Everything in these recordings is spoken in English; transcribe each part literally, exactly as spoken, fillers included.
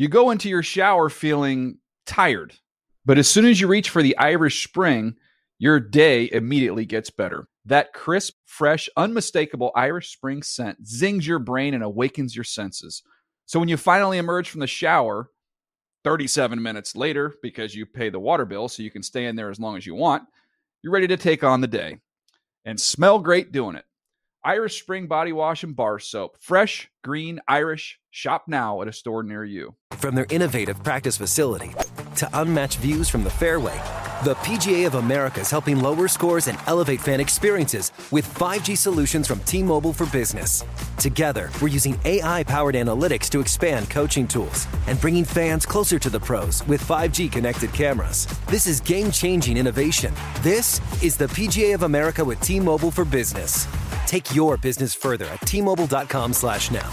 You go into your shower feeling tired, but as soon as you reach for the Irish Spring, your day immediately gets better. That crisp, fresh, unmistakable Irish Spring scent zings your brain and awakens your senses. So when you finally emerge from the shower, thirty-seven minutes later, because you pay the water bill so you can stay in there as long as you want, you're ready to take on the day. And smell great doing it. Irish Spring Body Wash and Bar Soap. Fresh, green, Irish. Shop now at a store near you. From their innovative practice facility to unmatched views from the fairway, the P G A of America is helping lower scores and elevate fan experiences with five G solutions from T-Mobile for Business. Together, we're using A I-powered analytics to expand coaching tools and bringing fans closer to the pros with five G connected cameras. This is game-changing innovation. This is the P G A of America with T-Mobile for Business. Take your business further at T-Mobile.com slash now.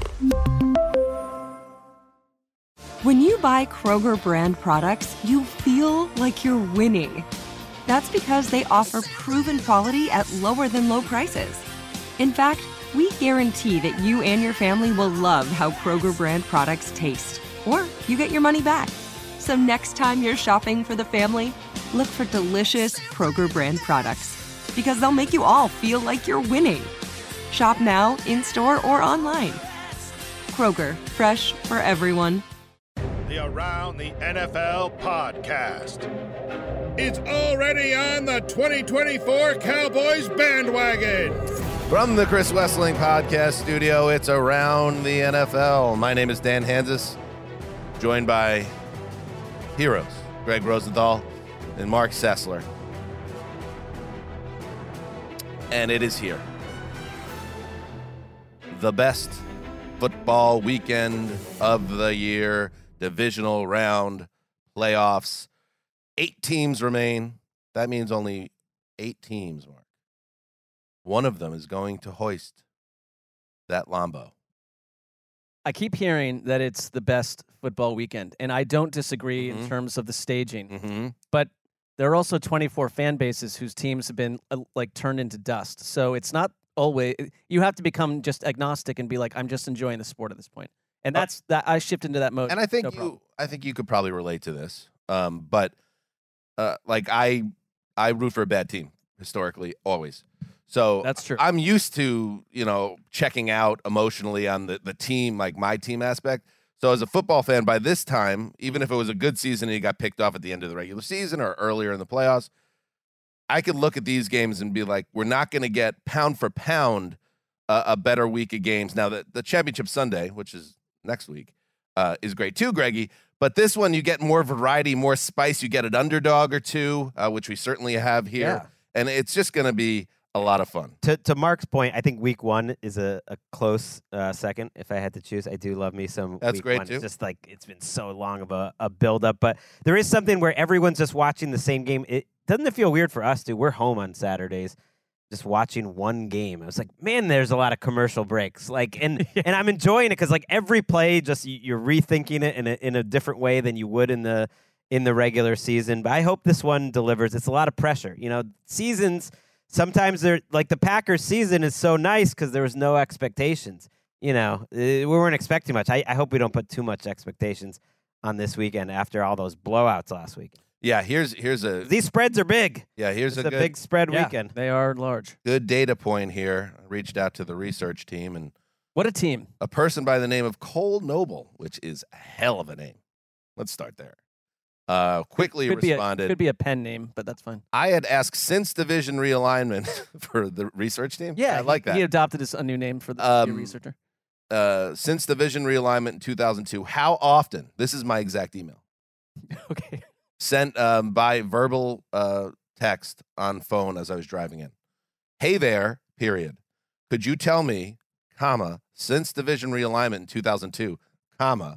When you buy Kroger brand products, you feel like you're winning. That's because they offer proven quality at lower than low prices. In fact, we guarantee that you and your family will love how Kroger brand products taste, or you get your money back. So next time you're shopping for the family, look for delicious Kroger brand products, because they'll make you all feel like you're winning. Shop now, in-store, or online. Kroger, fresh for everyone. The Around the N F L podcast. It's already on the twenty twenty-four Cowboys bandwagon. From the Chris Wesseling podcast studio, it's Around the N F L. My name is Dan Hanzus, joined by heroes Greg Rosenthal and Mark Sessler. And it is here. The best football weekend of the year. Divisional round, playoffs. Eight teams remain. That means only eight teams, Mark. One of them is going to hoist that Lambeau. I keep hearing that it's the best football weekend, and I don't disagree Mm-hmm. in terms of the staging. Mm-hmm. But there are also twenty-four fan bases whose teams have been uh, like turned into dust. So it's not always – you have to become just agnostic and be like, I'm just enjoying the sport at this point. And that's uh, that. I shift into that mode. And I think no you, problem. I think you could probably relate to this. Um, but uh, like I, I root for a bad team historically, always. So That's true. I'm used to you know checking out emotionally on the the team, like my team aspect. So as a football fan, by this time, even if it was a good season and you got picked off at the end of the regular season or earlier in the playoffs, I could look at these games and be like, we're not going to get pound for pound uh, a better week of games. Now the the championship Sunday, which is next week, uh, is great too, Greggy. But this one, you get more variety, more spice. You get an underdog or two, uh, which we certainly have here. Yeah. And it's just going to be a lot of fun. To to Mark's point, I think week one is a, a close uh, second. If I had to choose, I do love me some That's week great, one. too. It's just like it's been so long of a, a build-up. But there is something where everyone's just watching the same game. It doesn't it feel weird for us, too? We're home on Saturdays just watching one game. I was like, man, there's a lot of commercial breaks. Like, and and I'm enjoying it because like every play, just you- you're rethinking it in a, in a different way than you would in the in the regular season. But I hope this one delivers. It's a lot of pressure. You know, seasons sometimes they're like the Packers season is so nice because there was no expectations. You know, uh, we weren't expecting much. I, I hope we don't put too much expectations on this weekend after all those blowouts last week. Yeah, here's here's a These spreads are big. yeah here's It's a a good big spread Yeah, weekend. they are large. good data point here. I reached out to the research team and What a team. a person by the name of Cole Noble, which is a hell of a name. Let's start there. Uh, quickly Could be, a, responded. could be a pen name, but that's fine. I had asked since division realignment for the research team. Yeah, I like that. He adopted his, a new name for the Um, researcher. Uh, since division realignment in two thousand two, how often? This is my exact email. Okay. Sent um, by verbal uh, text on phone as I was driving in. Hey there, period. Could you tell me, comma, since division realignment in two thousand two, comma,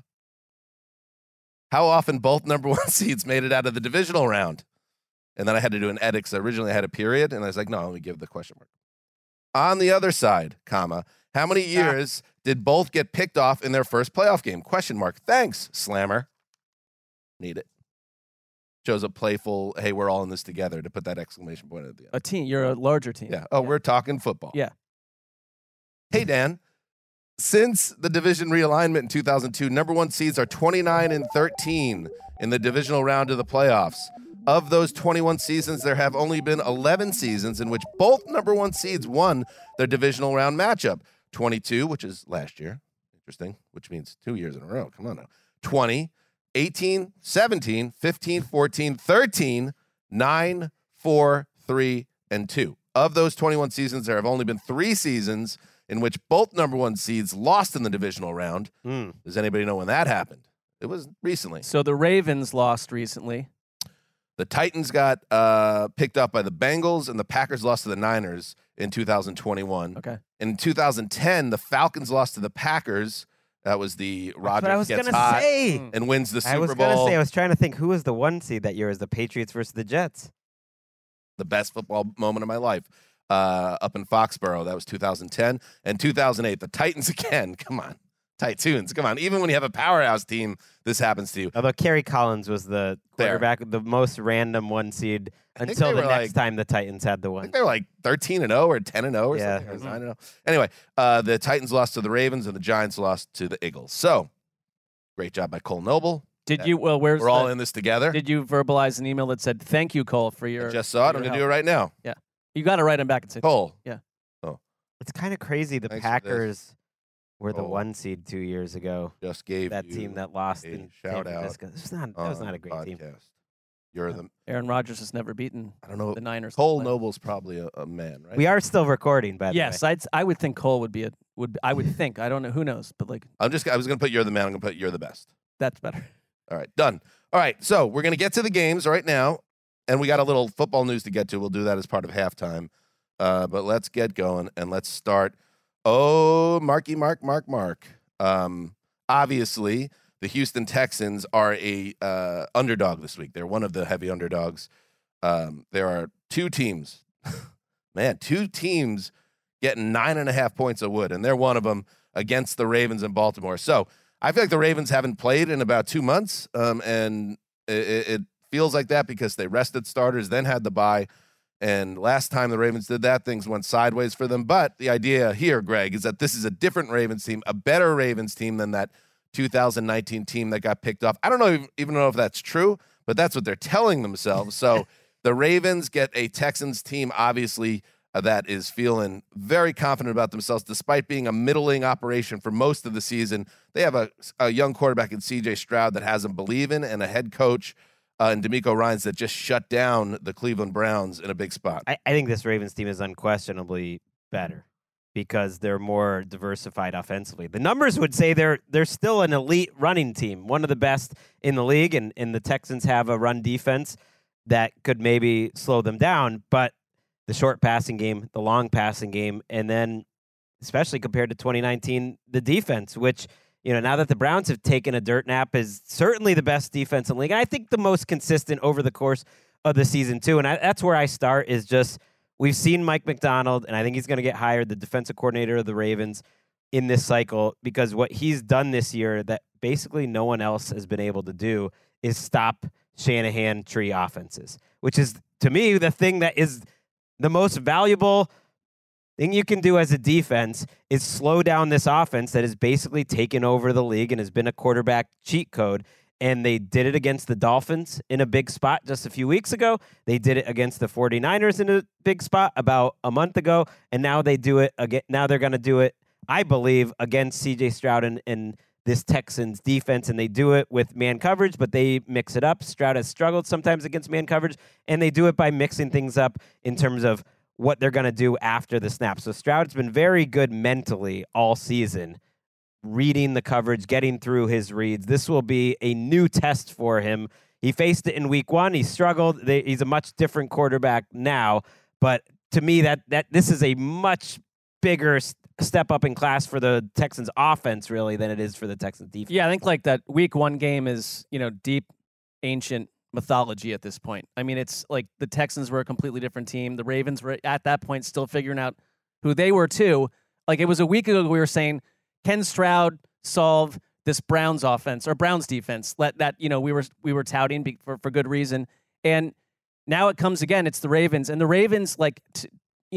how often both number one seeds made it out of the divisional round? And then I had to do an edit because originally I had a period, and I was like, no, let me give the question mark. On the other side, comma, how many years did both get picked off in their first playoff game? Question mark. Thanks, Slammer. Need it. Shows a playful, hey, we're all in this together, to put that exclamation point at the end. A team. You're a larger team. Yeah. Oh, we're talking football. Yeah. Hey, Dan. Since the division realignment in two thousand two, number one seeds are twenty-nine and thirteen in the divisional round of the playoffs. Of those twenty-one seasons, there have only been eleven seasons in which both number one seeds won their divisional round matchup. twenty-two, which is last year. Interesting, which means two years in a row. Come on now. twenty, eighteen, seventeen, fifteen, fourteen, thirteen, nine, four, three, and two. Of those twenty-one seasons, there have only been three seasons in which both number one seeds lost in the divisional round. Mm. Does anybody know when that happened? It was recently. So the Ravens lost recently. The Titans got uh, picked up by the Bengals, and the Packers lost to the Niners in two thousand twenty-one. Okay. In two thousand ten, the Falcons lost to the Packers. That was the That's what I Rodgers was gets gonna hot say. and wins the Super I was Bowl. gonna say. I was trying to think who was the one seed that year. Is the Patriots versus the Jets? The best football moment of my life. Uh, up in Foxborough. That was two thousand ten. And two thousand eight, the Titans again. Come on. Titans, come on. Even when you have a powerhouse team, this happens to you. Although Kerry Collins was the There. quarterback, the most random one seed I think until they the were next like- time the Titans had the I one. think they were like thirteen and oh or ten and oh or Yeah. something. It was- I don't know. Anyway, uh, the Titans lost to the Ravens and the Giants lost to the Eagles. So, great job by Cole Noble. Did Yeah. you? Well, where's We're all the- in this together. Did you verbalize an email that said thank you, Cole, for your? I just saw it. for I'm your going to do it help"? right now. You got to write him back and say Cole. It's kind of crazy. The Thanks for this. Packers were the Oh. one seed two years ago. Just gave That you team that lost a in shout San out Francisco. This was not, that was on not a great podcast. team. You're the, Aaron Rodgers has never beaten I don't know. the Niners. Cole Noble's probably a, a man, right? We are still recording, by the Yes, way. I'd, I would think Cole would be a would I would think I don't know who knows, but like I'm just, I was going to put you're the man. I'm going to put you're the best. that's better. All right, done. All right, so we're going to get to the games right now, and we got a little football news to get to. We'll do that as part of halftime. Uh, but let's get going, and let's start. Oh, Marky Mark, Mark, Mark. Um, obviously, the Houston Texans are a uh, underdog this week. They're one of the heavy underdogs. Um, there are two teams, man, two teams getting nine and a half points of wood, and they're one of them against the Ravens in Baltimore. So I feel like the Ravens haven't played in about two months, um, and it, it feels like that because they rested starters, then had the bye. And last time the Ravens did that, things went sideways for them. But the idea here, Greg, is that this is a different Ravens team, a better Ravens team than that two thousand nineteen team that got picked off. I don't know even know if that's true, but that's what they're telling themselves. So the Ravens get a Texans team, obviously, uh, that is feeling very confident about themselves, despite being a middling operation for most of the season. They have a, a young quarterback in C J Stroud that has them believing, and a head coach Uh, and DeMeco Ryans that just shut down the Cleveland Browns in a big spot. I, I think this Ravens team is unquestionably better because they're more diversified offensively. The numbers would say they're they're still an elite running team, one of the best in the league, and, and the Texans have a run defense that could maybe slow them down. But the short passing game, the long passing game, and then especially compared to twenty nineteen, the defense, which – you know, now that the Browns have taken a dirt nap, is certainly the best defense in the league. And I think the most consistent over the course of the season, too. And I, that's where I start is just we've seen Mike McDonald, and I think he's going to get hired, the defensive coordinator of the Ravens, in this cycle because what he's done this year that basically no one else has been able to do is stop Shanahan tree offenses, which is, to me, the thing that is the most valuable thing you can do as a defense is slow down this offense that has basically taken over the league and has been a quarterback cheat code. And they did it against the Dolphins in a big spot just a few weeks ago. They did it against the 49ers in a big spot about a month ago. And now they do it again. Now they're going to do it, I believe, against C J Stroud and, and this Texans defense. And they do it with man coverage, but they mix it up. Stroud has struggled sometimes against man coverage, and they do it by mixing things up in terms of what they're going to do after the snap. So Stroud's been very good mentally all season, reading the coverage, getting through his reads. This will be a new test for him. He faced it in week one. He struggled. They, he's a much different quarterback now. But to me, that that this is a much bigger st- step up in class for the Texans offense, really, than it is for the Texans defense. Yeah, I think like that week one game is, you know, deep, ancient mythology at this point. I mean, it's like the Texans were a completely different team. The Ravens were at that point still figuring out who they were too. Like it was a week ago we were saying, can Stroud solve this Browns offense or Browns defense? Let that, you know, we were we were touting be, for for good reason. And now it comes again. It's the Ravens, and the Ravens, like, t- you know,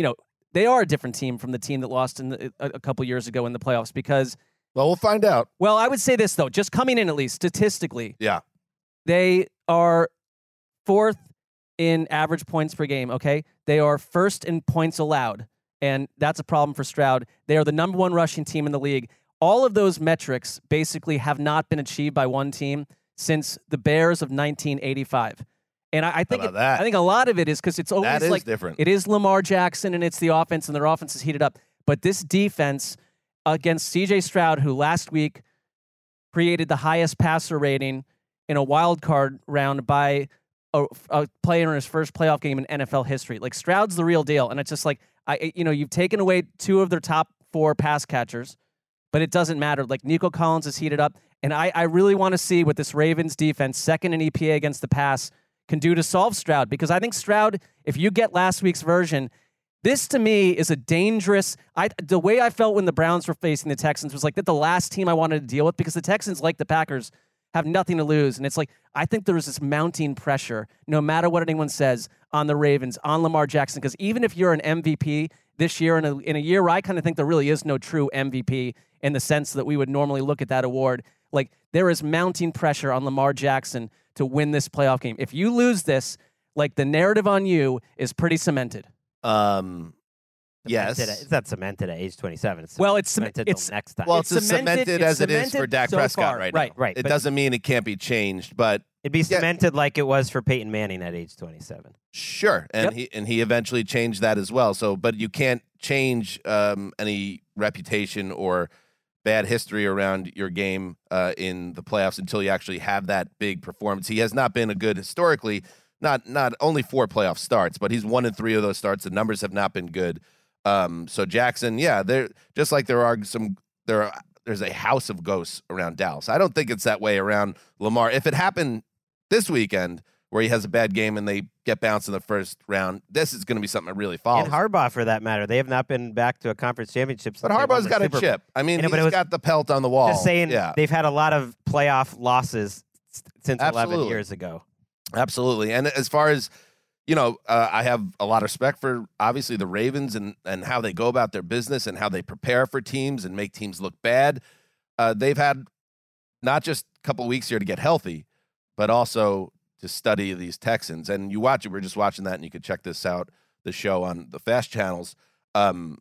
they are a different team from the team that lost in the, a, a couple years ago in the playoffs because. Well, we'll find out. Well, I would say this though, just coming in at least statistically, Yeah. they are fourth in average points per game. Okay, they are first in points allowed, and that's a problem for Stroud. They are the number one rushing team in the league. All of those metrics basically have not been achieved by one team since the Bears of nineteen eighty-five. And I, I think How it, about that? I think a lot of it is because it's always That is like different. it is Lamar Jackson and it's the offense, and their offense is heated up. But this defense against C J Stroud, who last week created the highest passer rating in a wild card round by a, a player in his first playoff game in N F L history. Like Stroud's the real deal, and it's just like I, you know, you've taken away two of their top four pass catchers, but it doesn't matter. Like Nico Collins is heated up, and I, I really want to see what this Ravens defense, second in E P A against the pass, can do to solve Stroud, because I think Stroud, if you get last week's version, this to me is a dangerous. I the way I felt when the Browns were facing the Texans was like that the last team I wanted to deal with, because the Texans, like the Packers, have nothing to lose, and it's like I think there's this mounting pressure, no matter what anyone says, on the Ravens, on Lamar Jackson, because even if you're an M V P this year in a in a year where I kind of think there really is no true M V P in the sense that we would normally look at that award, like there is mounting pressure on Lamar Jackson to win this playoff game. If you lose this, like the narrative on you is pretty cemented. Um, yes. Cemented at- It's not cemented at age twenty-seven. It's Well, it's cemented it's till next time. Well, It's it's, as cemented- cemented it's as it is for cemented Dak so Prescott far. right, Right, now. right, It but- doesn't mean it can't be changed, but It'd be Yeah. cemented like it was for Peyton Manning at age twenty-seven. sure. And Yep. he and he eventually changed that as well. So, but you can't change um, any reputation or bad history around your game uh, in the playoffs until you actually have that big performance. He has not been a good historically. Not not only four playoff starts, but he's one in three of those starts. The numbers have not been good. Um, so Jackson, yeah, there just like there are some there are there's a house of ghosts around Dallas. I don't think it's that way around Lamar. If it happened this weekend where he has a bad game and they get bounced in the first round, this is going to be something that really follows. And Harbaugh, for that matter, they have not been back to a conference championship. Since but they won Harbaugh's the got a Super Bowl. chip. I mean, I know, but he's it was- got the pelt on the wall. Just saying, yeah, they've had a lot of playoff losses s- since eleven Absolutely. years ago. absolutely. And as far as you know, uh, I have a lot of respect for obviously the Ravens and and how they go about their business and how they prepare for teams and make teams look bad. Uh, they've had not just a couple weeks here to get healthy, but also to study these Texans. And you watch it. We're just watching that, and you could check this out, the show on the Fast channels. Um,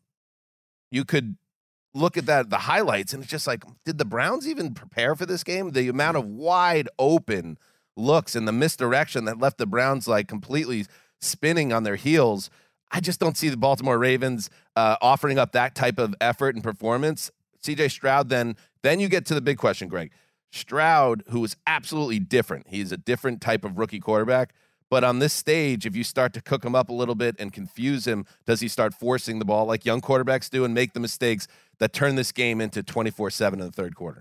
you could look at that, the highlights, and it's just like, did the Browns even prepare for this game? The amount of wide open looks and the misdirection that left the Browns like completely spinning on their heels. I just don't see the Baltimore Ravens uh, offering up that type of effort and performance. C J Stroud, then then you get to the big question, Greg. Stroud, who is absolutely different. He's a different type of rookie quarterback. But on this stage, if you start to cook him up a little bit and confuse him, does he start forcing the ball like young quarterbacks do and make the mistakes that turn this game into twenty-four seven in the third quarter?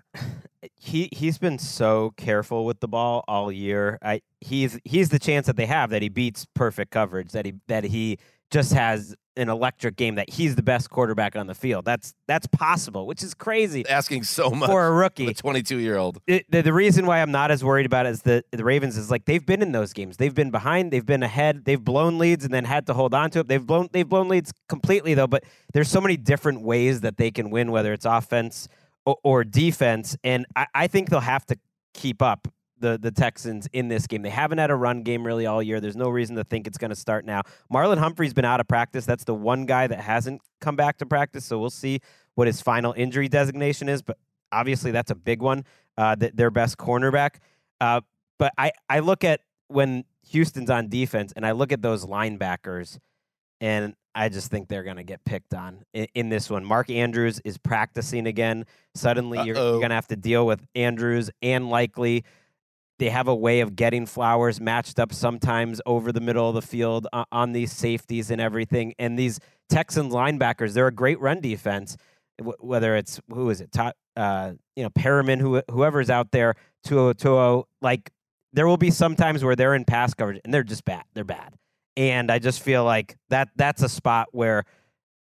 He he's been so careful with the ball all year. I he's he's the chance that they have that he beats perfect coverage, that he that he just has an electric game, that he's the best quarterback on the field. That's that's possible, which is crazy Asking so much for a for rookie. a twenty-two-year-old. It, the, the reason why I'm not as worried about it is the the Ravens is like they've been in those games. They've been behind, they've been ahead, they've blown leads and then had to hold on to it. They've blown they've blown leads completely though, but there's so many different ways that they can win, whether it's offense or, or defense, and I, I think they'll have to keep up the the Texans in this game. They haven't had a run game really all year. There's no reason to think it's going to start now. Marlon Humphrey's been out of practice. That's the one guy that hasn't come back to practice, so we'll see what his final injury designation is, but obviously that's a big one, uh, th- their best cornerback. Uh, but I, I look at when Houston's on defense, and I look at those linebackers, and I just think they're going to get picked on in, in this one. Mark Andrews is practicing again. Suddenly you're, you're going to have to deal with Andrews and Likely. They have a way of getting Flowers matched up sometimes over the middle of the field uh, on these safeties and everything. And these Texans linebackers, they're a great run defense. W- whether it's who is it, Todd, uh, you know, Perriman, who whoever's out there, Tuo Tuo, like there will be some times where they're in pass coverage and they're just bad. They're bad, and I just feel like that that's a spot where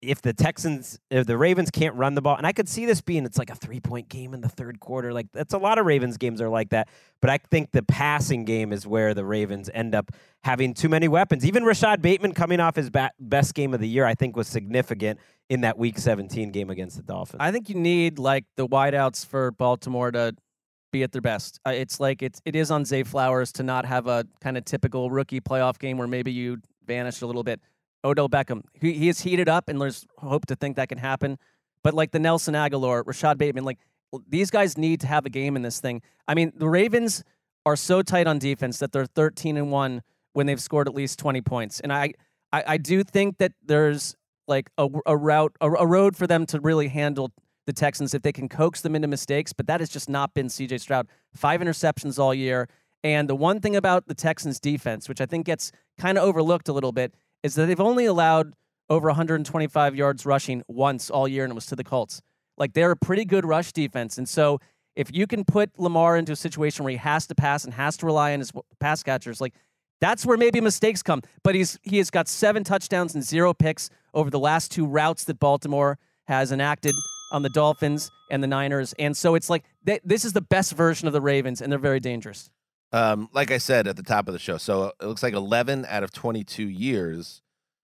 if the Texans, if the Ravens can't run the ball, and I could see this being, it's like a three-point game in the third quarter. Like, that's a lot of Ravens games are like that. But I think the passing game is where the Ravens end up having too many weapons. Even Rashad Bateman coming off his ba- best game of the year, I think was significant in that Week seventeen game against the Dolphins. I think you need, like, the wideouts for Baltimore to be at their best. Uh, it's like it's, it is on Zay Flowers to not have a kind of typical rookie playoff game where maybe you vanish a little bit. Odell Beckham, he, he is heated up, and there's hope to think that can happen. But like the Nelson Aguilar, Rashad Bateman, like these guys need to have a game in this thing. I mean, the Ravens are so tight on defense that they're thirteen and one when they've scored at least twenty points. And I, I, I do think that there's like a, a route, a, a road for them to really handle the Texans if they can coax them into mistakes. But that has just not been C J Stroud. Five interceptions all year. And the one thing about the Texans defense, which I think gets kind of overlooked a little bit, is that they've only allowed over one hundred twenty-five yards rushing once all year, and it was to the Colts. Like, they're a pretty good rush defense. And so if you can put Lamar into a situation where he has to pass and has to rely on his pass catchers, like, that's where maybe mistakes come. But he's he has got seven touchdowns and zero picks over the last two routes that Baltimore has enacted on the Dolphins and the Niners. And so it's like, they, this is the best version of the Ravens, and they're very dangerous. Um, like I said at the top of the show, so it looks like eleven out of twenty-two years,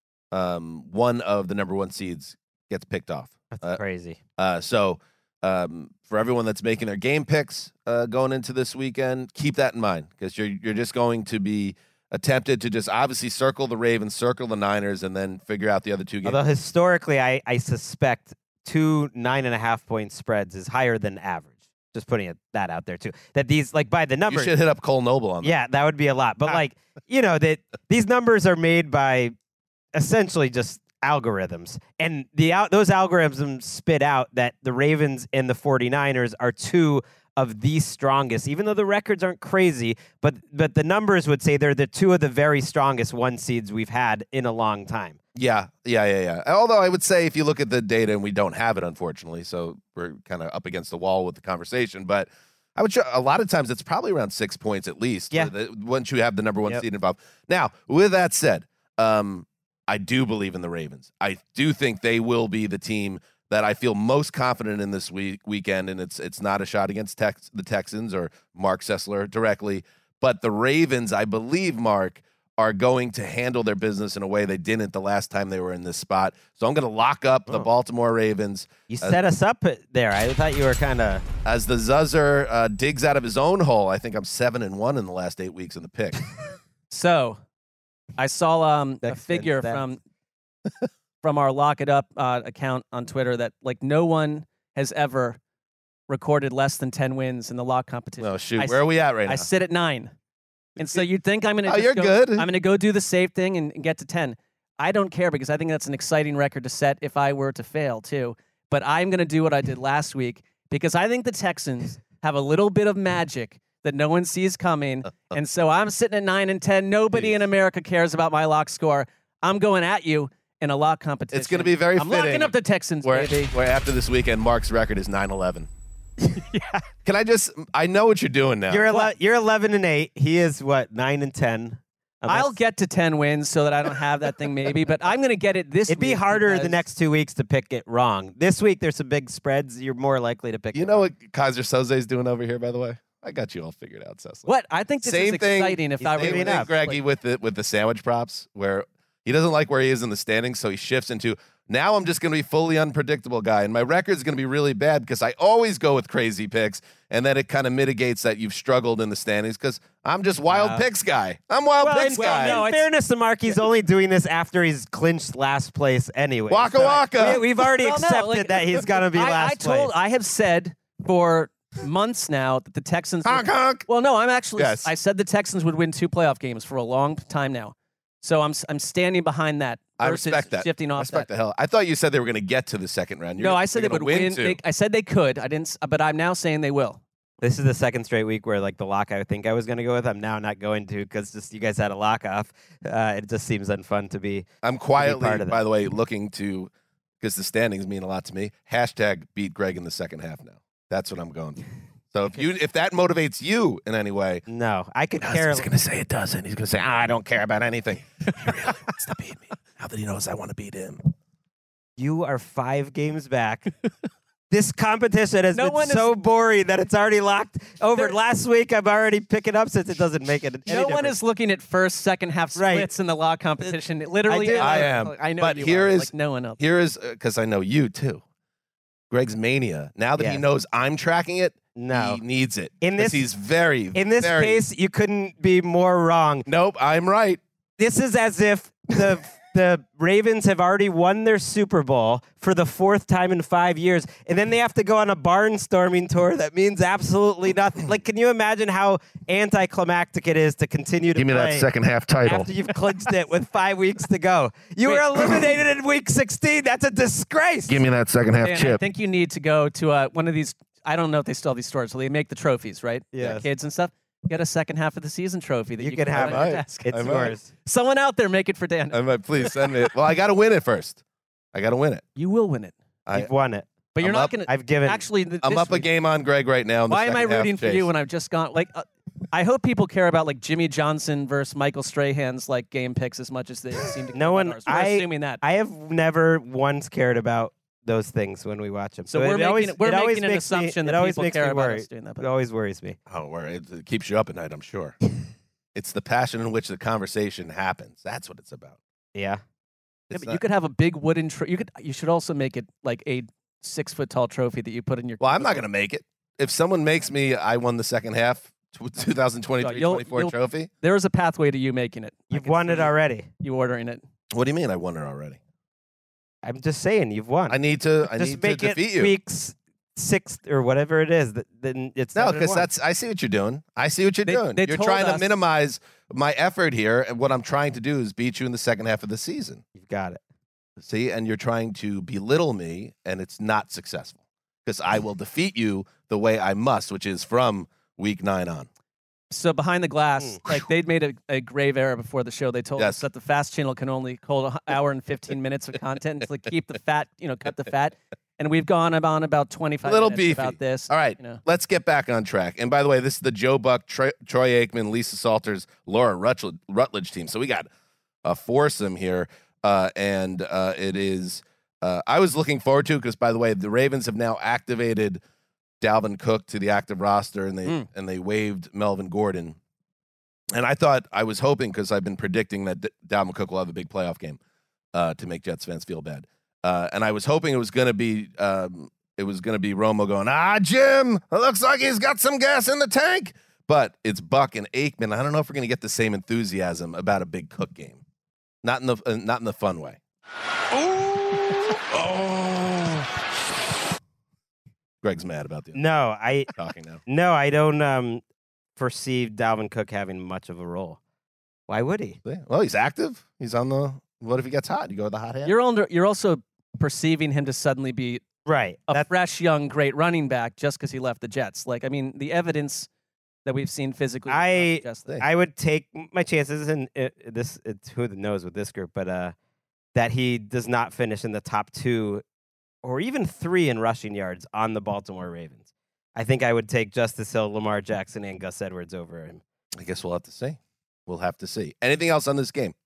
um, one of the number one seeds gets picked off. That's uh, crazy. Uh, so um, for everyone that's making their game picks uh, going into this weekend, keep that in mind, because you're you're just going to be attempted to just obviously circle the Ravens, circle the Niners, and then figure out the other two games. Although historically, I, I suspect two nine and a half point spreads is higher than average. Just putting it, that out there too. That these, like, by the numbers, you should hit up Cole Noble on that. Yeah, that would be a lot. But like, you know, that these numbers are made by essentially just algorithms, and the out those algorithms spit out that the Ravens and the 49ers are two of the strongest, even though the records aren't crazy, but but the numbers would say they're the two of the very strongest one seeds we've had in a long time. Yeah, yeah, yeah, yeah. Although I would say if you look at the data, and we don't have it, unfortunately, so we're kind of up against the wall with the conversation, but I would show, a lot of times it's probably around six points at least. Yeah. The, once you have the number one Yep. seed involved. Now, with that said, um, I do believe in the Ravens. I do think they will be the team that I feel most confident in this week weekend, and it's it's not a shot against Tex, the Texans or Mark Sessler directly, but the Ravens, I believe, Mark, are going to handle their business in a way they didn't the last time they were in this spot. So I'm going to lock up the Oh. Baltimore Ravens. You uh, set us up there. I thought you were kind of. As the Zuzzer uh, digs out of his own hole. I think I'm seven and one in the last eight weeks in the pick. So I saw um, a Next figure stats. from from our Lock It Up uh, account on Twitter that, like, no one has ever recorded less than ten wins in the lock competition. Oh, shoot. I, Where are we at right I now? sit at nine. And so you'd think I'm going to Oh, you're go, good. I'm going to go do the safe thing and, and get to ten. I don't care, because I think that's an exciting record to set if I were to fail too. But I'm going to do what I did last week, because I think the Texans have a little bit of magic that no one sees coming. And so I'm sitting at nine and ten. Nobody in America cares about my lock score. I'm going at you in a lock competition. It's going to be very I'm fitting. locking up the Texans, where, baby. where after this weekend, Mark's record is nine eleven. Yeah. Can I just, I know what you're doing now. You're ele- you're eleven and eight. He is what nine and ten. Um, I'll that's- get to ten wins so that I don't have that thing maybe, but I'm going to get it this It'd be week harder the because- next two weeks to pick it wrong. This week there's some big spreads. You're more likely to pick. You it know wrong. what Kaiser Soze's doing over here, by the way? I got you all figured out, Cecily. What? I think this Same is thing. exciting if He's I were Same to moving thing, up. Greggy, with the with the sandwich props, where he doesn't like where he is in the standings, so he shifts into, now I'm just going to be fully unpredictable guy, and my record's going to be really bad because I always go with crazy picks, and then it kind of mitigates that you've struggled in the standings because I'm just wild Uh, picks guy. I'm wild Well, picks in, guy. no, in it's- fairness to Mark, he's only doing this after he's clinched last place anyway. Waka So waka. We, we've already Well, no, accepted like, that he's going to be I, last I told, place. I have said for months now that the Texans. honk, would- honk. well, no, I'm actually. Yes. I said the Texans would win two playoff games for a long time now, so I'm I'm standing behind that. I versus respect that. Shifting I off respect that. the hell. I thought you said they were going to get to the second round. You're No, gonna- I said they you're would gonna win. two. they- I said they could. I didn't, s- but I'm now saying they will. This is the second straight week where, like, the lock I think I was going to go with, I'm now not going to because just you guys had a lock off. Uh, it just seems unfun to be. I'm quietly, part of that. by the way, looking to, because the standings mean a lot to me. Hashtag beat Greg in the second half now. That's what I'm going for. So if you if that motivates you in any way, No, I could care. he's going to say it doesn't. He's going to say, ah, I don't care about anything. He really wants to beat me. Now that he knows I want to beat him. You are five games back. This competition has No been one so boring that it's already locked over. There- Last week, I'm already picking up since it doesn't make it. Any No one difference. is looking at first, second half Right. splits in the law competition. It literally, do. is- I am. I know But you here are, is- like no one else. Here is because I know you too. Greg's mania. Now that he Yes. knows I'm tracking it, No. he needs it. In 'Cause this- he's very In this very, case, you couldn't be more wrong. Nope, I'm right. This is as if the the Ravens have already won their Super Bowl for the fourth time in five years, and then they have to go on a barnstorming tour that means absolutely nothing. Like, can you imagine how anticlimactic it is to continue to play half title. after you've clinched it with five weeks to go? You were eliminated in week sixteen. That's a disgrace. me that second half Dan, I think you need to go to uh, one of these. I don't know if they still have these stores. So they make the trophies, right? Yes. For kids and stuff. Get a second half of the season trophy that you, You can put have on it. your desk. It's I might. yours. Someone out there make it for Dan. I might please send me it. Well, I got to win it first. I got to win it. You will win it, I, You've won it. but you're I'm not up- going to. I've given. Actually, th- I'm this up a week- game on Greg right now. In the Why am I second half, rooting for Chase. you when I've just gone like? Uh, I hope people care about like Jimmy Johnson versus Michael Strahan's like game picks as much as they seem to. care No about one- ours. We're I- assuming that. I have never once cared about those things when we watch them. So we're it making- always, we're it always making an makes assumption me, that it always people makes care me about worry. us doing that, It but- always worries me. Oh, worry. It, it keeps you up at night, I'm sure. It's the passion in which the conversation happens. That's what it's about. Yeah. Yeah, It's but you not- could have a big wooden. Tro- you could. You should also make it like a six foot tall trophy that you put in your. well, I'm not going to make it. If someone makes me, I won the second half twenty twenty-three You'll- twenty-four you'll- trophy. There is a pathway to you making it. I You've can won see it already. You ordering it. What do you mean I won it already? I'm just saying, you've won. I need to. I just need to make it defeat you. weeks sixth or whatever it is. th- Then it's No, seven and because one. that's. I see what you're doing. I see what you're They- doing. they You're told trying to us- minimize my effort here, and what I'm trying to do is beat you in the second half of the season. You've got it. See, and you're trying to belittle me, and it's not successful because I will defeat you the way I must, which is from week nine on. So behind the glass, Mm. like they'd made a, a grave error before the show. They told Yes. us that the Fast Channel can only hold an hour and fifteen minutes of content to like, keep the fat, you know, cut the fat. And we've gone on about twenty-five Little minutes beefy. about this. All right, You know. let's get back on track. And by the way, this is the Joe Buck, Troy, Troy Aikman, Lisa Salters, Laura Rutledge, Rutledge team. So we got a foursome here, uh, and uh, it is. Uh, I was looking forward to because, by the way, the Ravens have now activated Dalvin Cook to the active roster, and they Mm. and they waived Melvin Gordon. And I thought I was hoping because I've been predicting that D- Dalvin Cook will have a big playoff game uh, to make Jets fans feel bad, uh, and I was hoping it was going to be. Um, It was going to be Romo going, ah, Jim, it looks like he's got some gas in the tank. But it's Buck and Aikman. I don't know if we're going to get the same enthusiasm about a big Cook game. Not in the uh, not in the fun way. Oh. Greg's mad about the No, I talking now. no, I don't um, foresee Dalvin Cook having much of a role. Why would he? See? Well, he's active. He's on the, what if he gets hot? You go with the hot hand? You're under, You're also perceiving him to suddenly be Right. a That- fresh, young, great running back just because he left the Jets. Like, I mean, the evidence that we've seen physically. does not I- suggest that. I would take my chances, and it, this it's who knows with this group, but uh, that he does not finish in the top two or even three in rushing yards on the Baltimore Ravens. I think I would take Justice Hill, Lamar Jackson, and Gus Edwards over him. I guess we'll have to see. We'll have to see. Anything else on this game?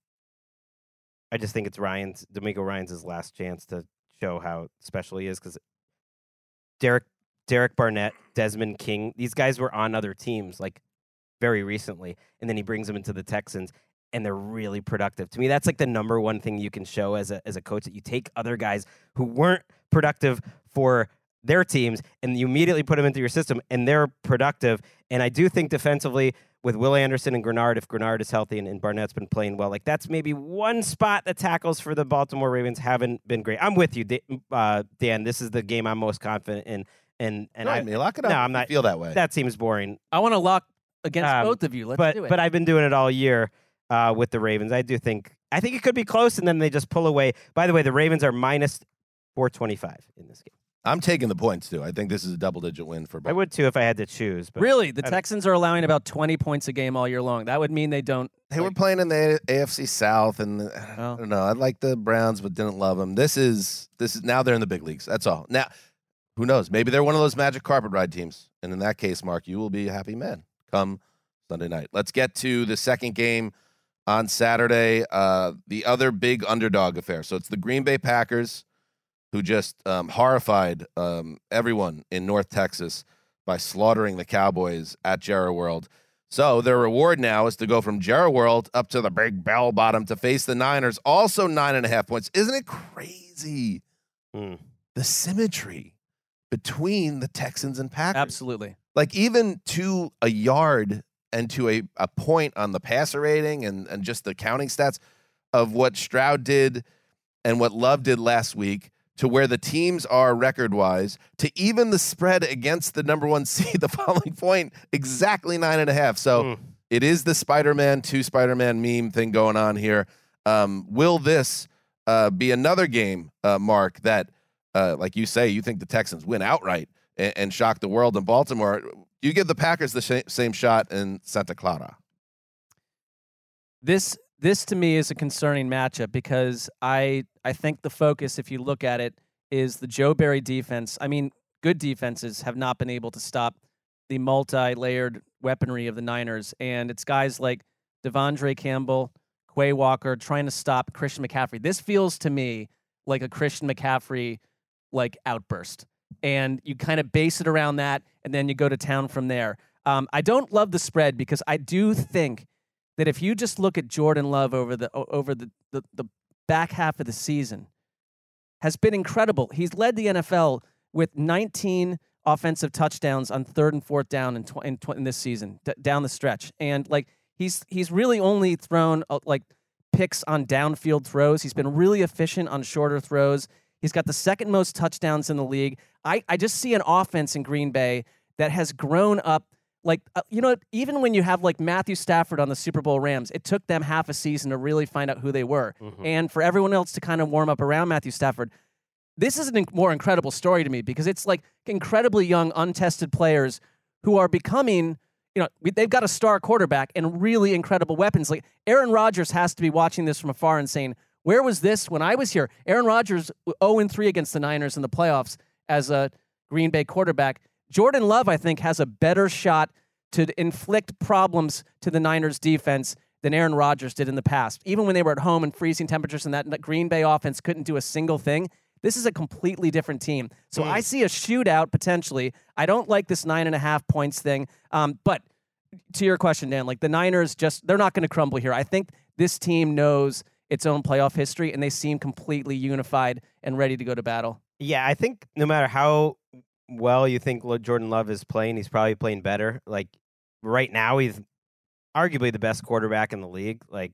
I just think it's Ryan's, D'Amico Ryan's last chance to show how special he is because Derek Derek Barnett, Desmond King, these guys were on other teams like very recently, and then he brings them into the Texans, and they're really productive. To me, that's like the number one thing you can show as a as a coach, that you take other guys who weren't productive for their teams and you immediately put them into your system, and they're productive. And I do think defensively with Will Anderson and Grenard, if Grenard is healthy and, and Barnett's been playing well, like that's maybe one spot the tackles for the Baltimore Ravens haven't been great. I'm with you, Da- uh, Dan. This is the game I'm most confident in. And and Go I, ahead, me. Lock it up. no, if I'm you not- feel that way. that seems boring. I want to lock against Um, both of you. Let's but do it. but I've been doing it all year uh, with the Ravens. I do think I think it could be close, and then they just pull away. By the way, the Ravens are minus four twenty-five in this game. I'm taking the points, too. I think this is a double-digit win for both. I would too if I had to choose. But really, the I don't- Texans are allowing about twenty points a game all year long. That would mean they don't. They were playing in the A F C South, and the, I Oh. don't know. I like the Browns, but didn't love them. This is this is now they're in the big leagues. That's all. Now, who knows? Maybe they're one of those magic carpet ride teams, and in that case, Mark, you will be a happy man come Sunday night. Let's get to the second game on Saturday. Uh, the other big underdog affair. So it's the Green Bay Packers who just um, horrified um, everyone in North Texas by slaughtering the Cowboys at Jerry World. So their reward now is to go from Jerry World up to the Big Bell Bottom to face the Niners, also nine and a half points. Isn't it crazy? Mm. The symmetry between the Texans and Packers. Absolutely. Like even to a yard and to a, a point on the passer rating and, and just the counting stats of what Stroud did and what Love did last week, to where the teams are record-wise, to even the spread against the number one seed, the following point, exactly nine and a half. So mm. it is the Spider-Man, two Spider-Man meme thing going on here. Um, will this uh, be another game, uh, Mark, that, uh, like you say, you think the Texans win outright and, and shock the world in Baltimore? You give the Packers the sh- same shot in Santa Clara. This This to me is a concerning matchup because I I think the focus, if you look at it, is the Joe Barry defense. I mean, good defenses have not been able to stop the multi-layered weaponry of the Niners, and it's guys like Devondre Campbell, Quay Walker trying to stop Christian McCaffrey. This feels to me like a Christian McCaffrey like outburst, and you kind of base it around that, and then you go to town from there. Um, I don't love the spread because I do think that if you just look at Jordan Love over the over the, the, the back half of the season, has been incredible. He's led the N F L with nineteen offensive touchdowns on third and fourth down in, tw- in, tw- in this season, d- down the stretch. And like he's he's really only thrown uh, like picks on downfield throws. He's been really efficient on shorter throws. He's got the second most touchdowns in the league. I, I just see an offense in Green Bay that has grown up. Like, uh, you know, even when you have like Matthew Stafford on the Super Bowl Rams, it took them half a season to really find out who they were. Mm-hmm. And for everyone else to kind of warm up around Matthew Stafford, this is a inc- more incredible story to me because it's like incredibly young, untested players who are becoming, you know, they've got a star quarterback and really incredible weapons. Like Aaron Rodgers has to be watching this from afar and saying, where was this when I was here? Aaron Rodgers oh and three against the Niners in the playoffs as a Green Bay quarterback. Jordan Love, I think, has a better shot to inflict problems to the Niners defense than Aaron Rodgers did in the past. Even when they were at home in freezing temperatures and that, that Green Bay offense couldn't do a single thing, this is a completely different team. So mm. I see a shootout potentially. I don't like this nine and a half points thing. Um, but to your question, Dan, like the Niners just, they're not going to crumble here. I think this team knows its own playoff history and they seem completely unified and ready to go to battle. Yeah, I think no matter how well you think Jordan Love is playing, he's probably playing better. Like right now, he's arguably the best quarterback in the league. Like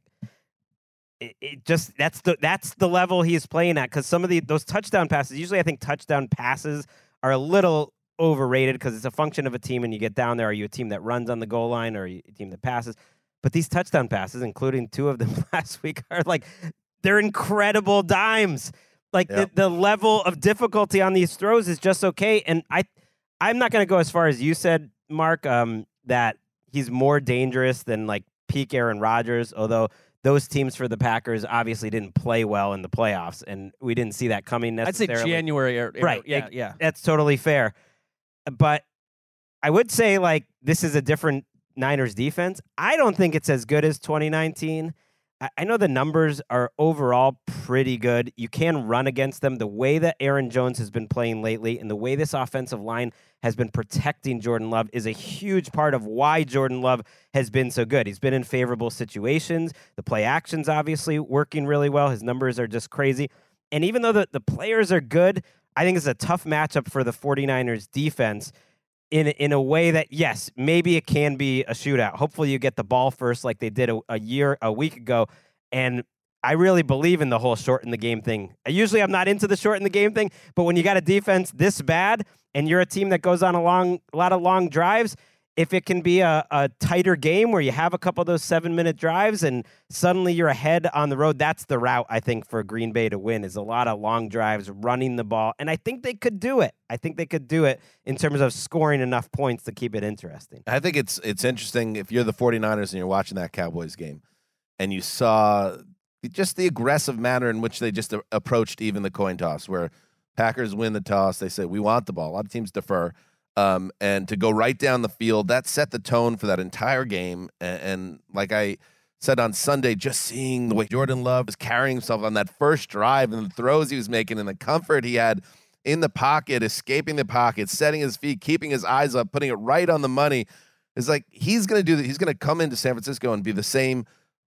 it, it just that's the that's the level he's playing at. Because some of the those touchdown passes, usually I think touchdown passes are a little overrated because it's a function of a team. And you get down there, are you a team that runs on the goal line or are you a team that passes? But these touchdown passes, including two of them last week, are like they're incredible dimes. Like yep. the, the level of difficulty on these throws is just okay. And I, I'm not going to go as far as you said, Mark, um, that he's more dangerous than like peak Aaron Rodgers, although those teams for the Packers obviously didn't play well in the playoffs, and we didn't see that coming necessarily. I'd say January. Or, right. Yeah, it, yeah. That's totally fair. But I would say like this is a different Niners defense. I don't think it's as good as twenty nineteen. I know the numbers are overall pretty good. You can run against them. The way that Aaron Jones has been playing lately and the way this offensive line has been protecting Jordan Love is a huge part of why Jordan Love has been so good. He's been in favorable situations. The play action's obviously working really well. His numbers are just crazy. And even though the, the players are good, I think it's a tough matchup for the 49ers defense in, in a way that, yes, maybe it can be a shootout. Hopefully you get the ball first like they did a, a year, a week ago. And I really believe in the whole shorten the game thing. Usually I'm not into the shorten the game thing, but when you got a defense this bad and you're a team that goes on a long, a lot of long drives, if it can be a, a tighter game where you have a couple of those seven-minute drives and suddenly you're ahead on the road, that's the route, I think, for Green Bay to win, is a lot of long drives, running the ball. And I think they could do it. I think they could do it in terms of scoring enough points to keep it interesting. I think it's it's interesting if you're the 49ers and you're watching that Cowboys game and you saw just the aggressive manner in which they just a- approached even the coin toss, where Packers win the toss, they say, we want the ball. A lot of teams defer. Um, and to go right down the field, that set the tone for that entire game. And, and like I said on Sunday, just seeing the way Jordan Love was carrying himself on that first drive and the throws he was making and the comfort he had in the pocket, escaping the pocket, setting his feet, keeping his eyes up, putting it right on the money. It's like he's going to do that. He's going to come into San Francisco and be the same,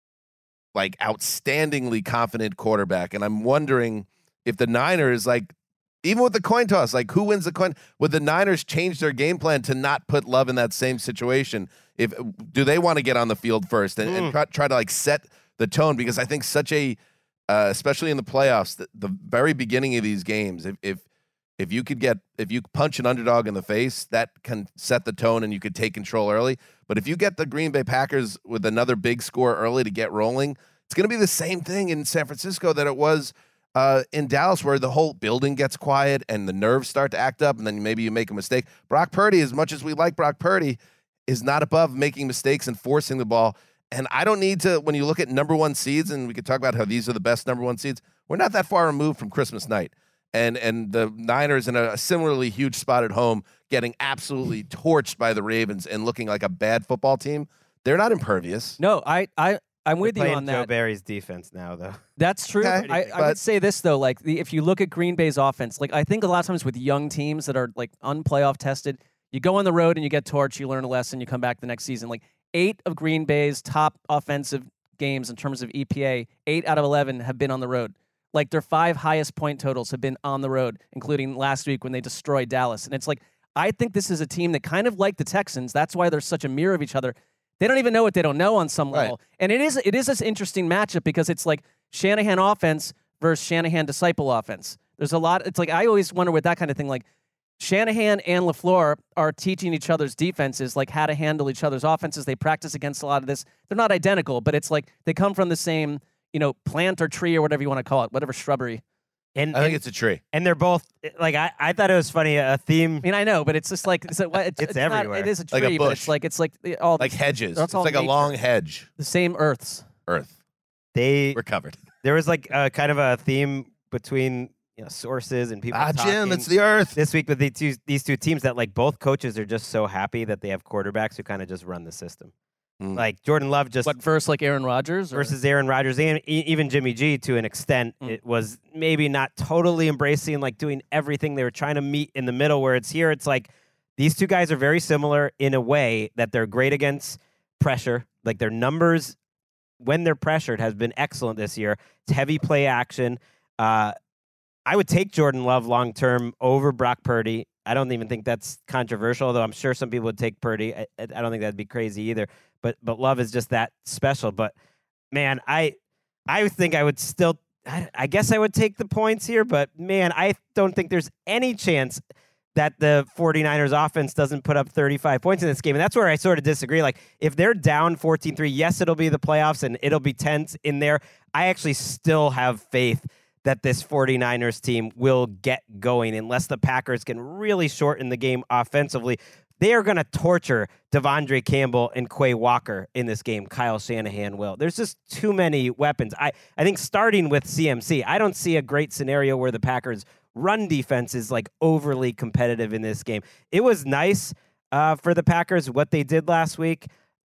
like, outstandingly confident quarterback. And I'm wondering if the Niners, like, even with the coin toss, like, who wins the coin? Would the Niners change their game plan to not put Love in that same situation? If do they want to get on the field first and, mm. and try, try to like set the tone? Because I think such a, uh, especially in the playoffs, the, the very beginning of these games, if if if you could get if you punch an underdog in the face, that can set the tone and you could take control early. But if you get the Green Bay Packers with another big score early to get rolling, it's going to be the same thing in San Francisco that it was uh, in Dallas, where the whole building gets quiet and the nerves start to act up, and then maybe you make a mistake. Brock Purdy, as much as we like Brock Purdy, is not above making mistakes and forcing the ball. And I don't need to, when you look at number one seeds, and we could talk about how these are the best number one seeds, we're not that far removed from Christmas night. And and the Niners in a similarly huge spot at home, getting absolutely torched by the Ravens and looking like a bad football team. They're not impervious. No, I, I, I'm with They're you on Joe that. Barry's defense now, though. That's true. Okay, I, I would say this, though. Like, the, if you look at Green Bay's offense, like, I think a lot of times with young teams that are, like, unplayoff tested, you go on the road and you get torched, you learn a lesson, you come back the next season. Like, eight of Green Bay's top offensive games in terms of E P A, eight out of eleven have been on the road. Like, their five highest point totals have been on the road, including last week when they destroyed Dallas. And it's like, I think this is a team that kind of like the Texans. That's why they're such a mirror of each other. They don't even know what they don't know on some level. Right. And it is it is this interesting matchup because it's like Shanahan offense versus Shanahan disciple offense. There's a lot. It's like, I always wonder with that kind of thing, like, Shanahan and LaFleur are teaching each other's defenses, like how to handle each other's offenses. They practice against a lot of this. They're not identical, but it's like they come from the same, you know, plant or tree or whatever you want to call it, whatever shrubbery. And, I think and, it's a tree. And they're both, like, I, I thought it was funny, a theme. I mean, I know, but it's just like, it's, a, it's, It's not- everywhere. it is a Like tree, a but bush. it's like, it's like all Like hedges. That's It's all like a nature. long hedge. the same earths. Earth. They, We're covered. there was like a kind of a theme between, you know, sources and people Ah, talking Jim, it's the Earth. this week with the two, these two teams that, like, both coaches are just so happy that they have quarterbacks who kind of just run the system. Mm. Like Jordan Love just What, verse like Aaron Rodgers? Or? versus Aaron Rodgers and e- even Jimmy G to an extent. Mm. It was maybe not totally embracing, like, doing everything. They were trying to meet in the middle, where it's here. It's like these two guys are very similar in a way that they're great against pressure. Like, their numbers when they're pressured has been excellent this year. It's heavy play action. Uh, I would take Jordan Love long term over Brock Purdy. I don't even think that's controversial, although I'm sure some people would take Purdy. I, I don't think that'd be crazy either. But but Love is just that special. But man, I I think I would still. I, I guess I would take the points here. But man, I don't think there's any chance that the 49ers offense doesn't put up thirty-five points in this game. And that's where I sort of disagree. Like, if they're down fourteen three, yes, it'll be the playoffs and it'll be tense in there. I actually still have faith that this 49ers team will get going unless the Packers can really shorten the game offensively. They are going to torture Devondre Campbell and Quay Walker in this game. Kyle Shanahan will. There's just too many weapons. I, I think starting with C M C, I don't see a great scenario where the Packers' run defense is, like, overly competitive in this game. It was nice uh, for the Packers what they did last week.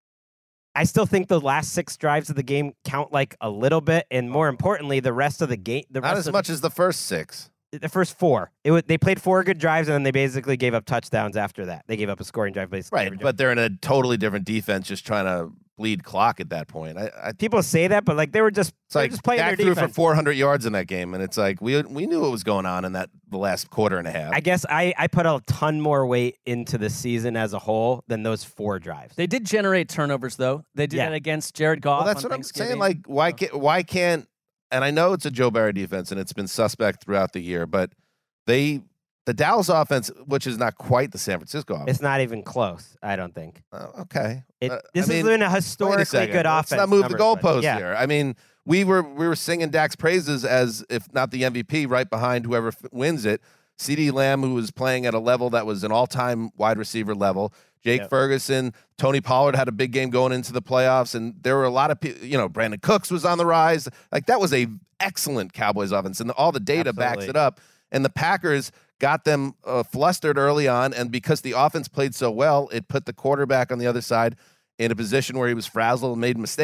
I still think the last six drives of the game count, like, a little bit, and more importantly, the rest of the game. The Not rest as of much as the first six. the first four. It was, they played four good drives, and then they basically gave up touchdowns after that. They gave up a scoring drive, basically. Right, every drive. but they're in a totally different defense, just trying to bleed clock at that point. I, I People say that, but, like, they were just, It's they were like just playing Dak their threw defense. for four hundred yards in that game, and it's like we we knew what was going on in that the last quarter and a half. I guess I, I put a ton more weight into the season as a whole than those four drives. They did generate turnovers, though. They did Yeah. it against Jared Goff. well, that's on what I'm saying. Thanksgiving. Like, why can't why can't? And I know it's a Joe Barry defense, and it's been suspect throughout the year, but they the Dallas offense, which is not quite the San Francisco offense. It's not even close, I don't think. Uh, okay, It, Uh, this I has mean, been a wait a historically second. good Let's offense. not move the numbers-wise. goalpost Yeah. here. I mean, we were we were singing Dak's praises as if not the M V P, right behind whoever f- wins it. CeeDee Lamb, who was playing at a level that was an all-time wide receiver level. Jake Yep. Ferguson, Tony Pollard had a big game going into the playoffs, and there were a lot of people. You know, Brandon Cooks was on the rise. Like, that was a excellent Cowboys offense, and all the data backs Absolutely. it up. And the Packers got them uh, flustered early on, and because the offense played so well, it put the quarterback on the other side in a position where he was frazzled and made mistakes.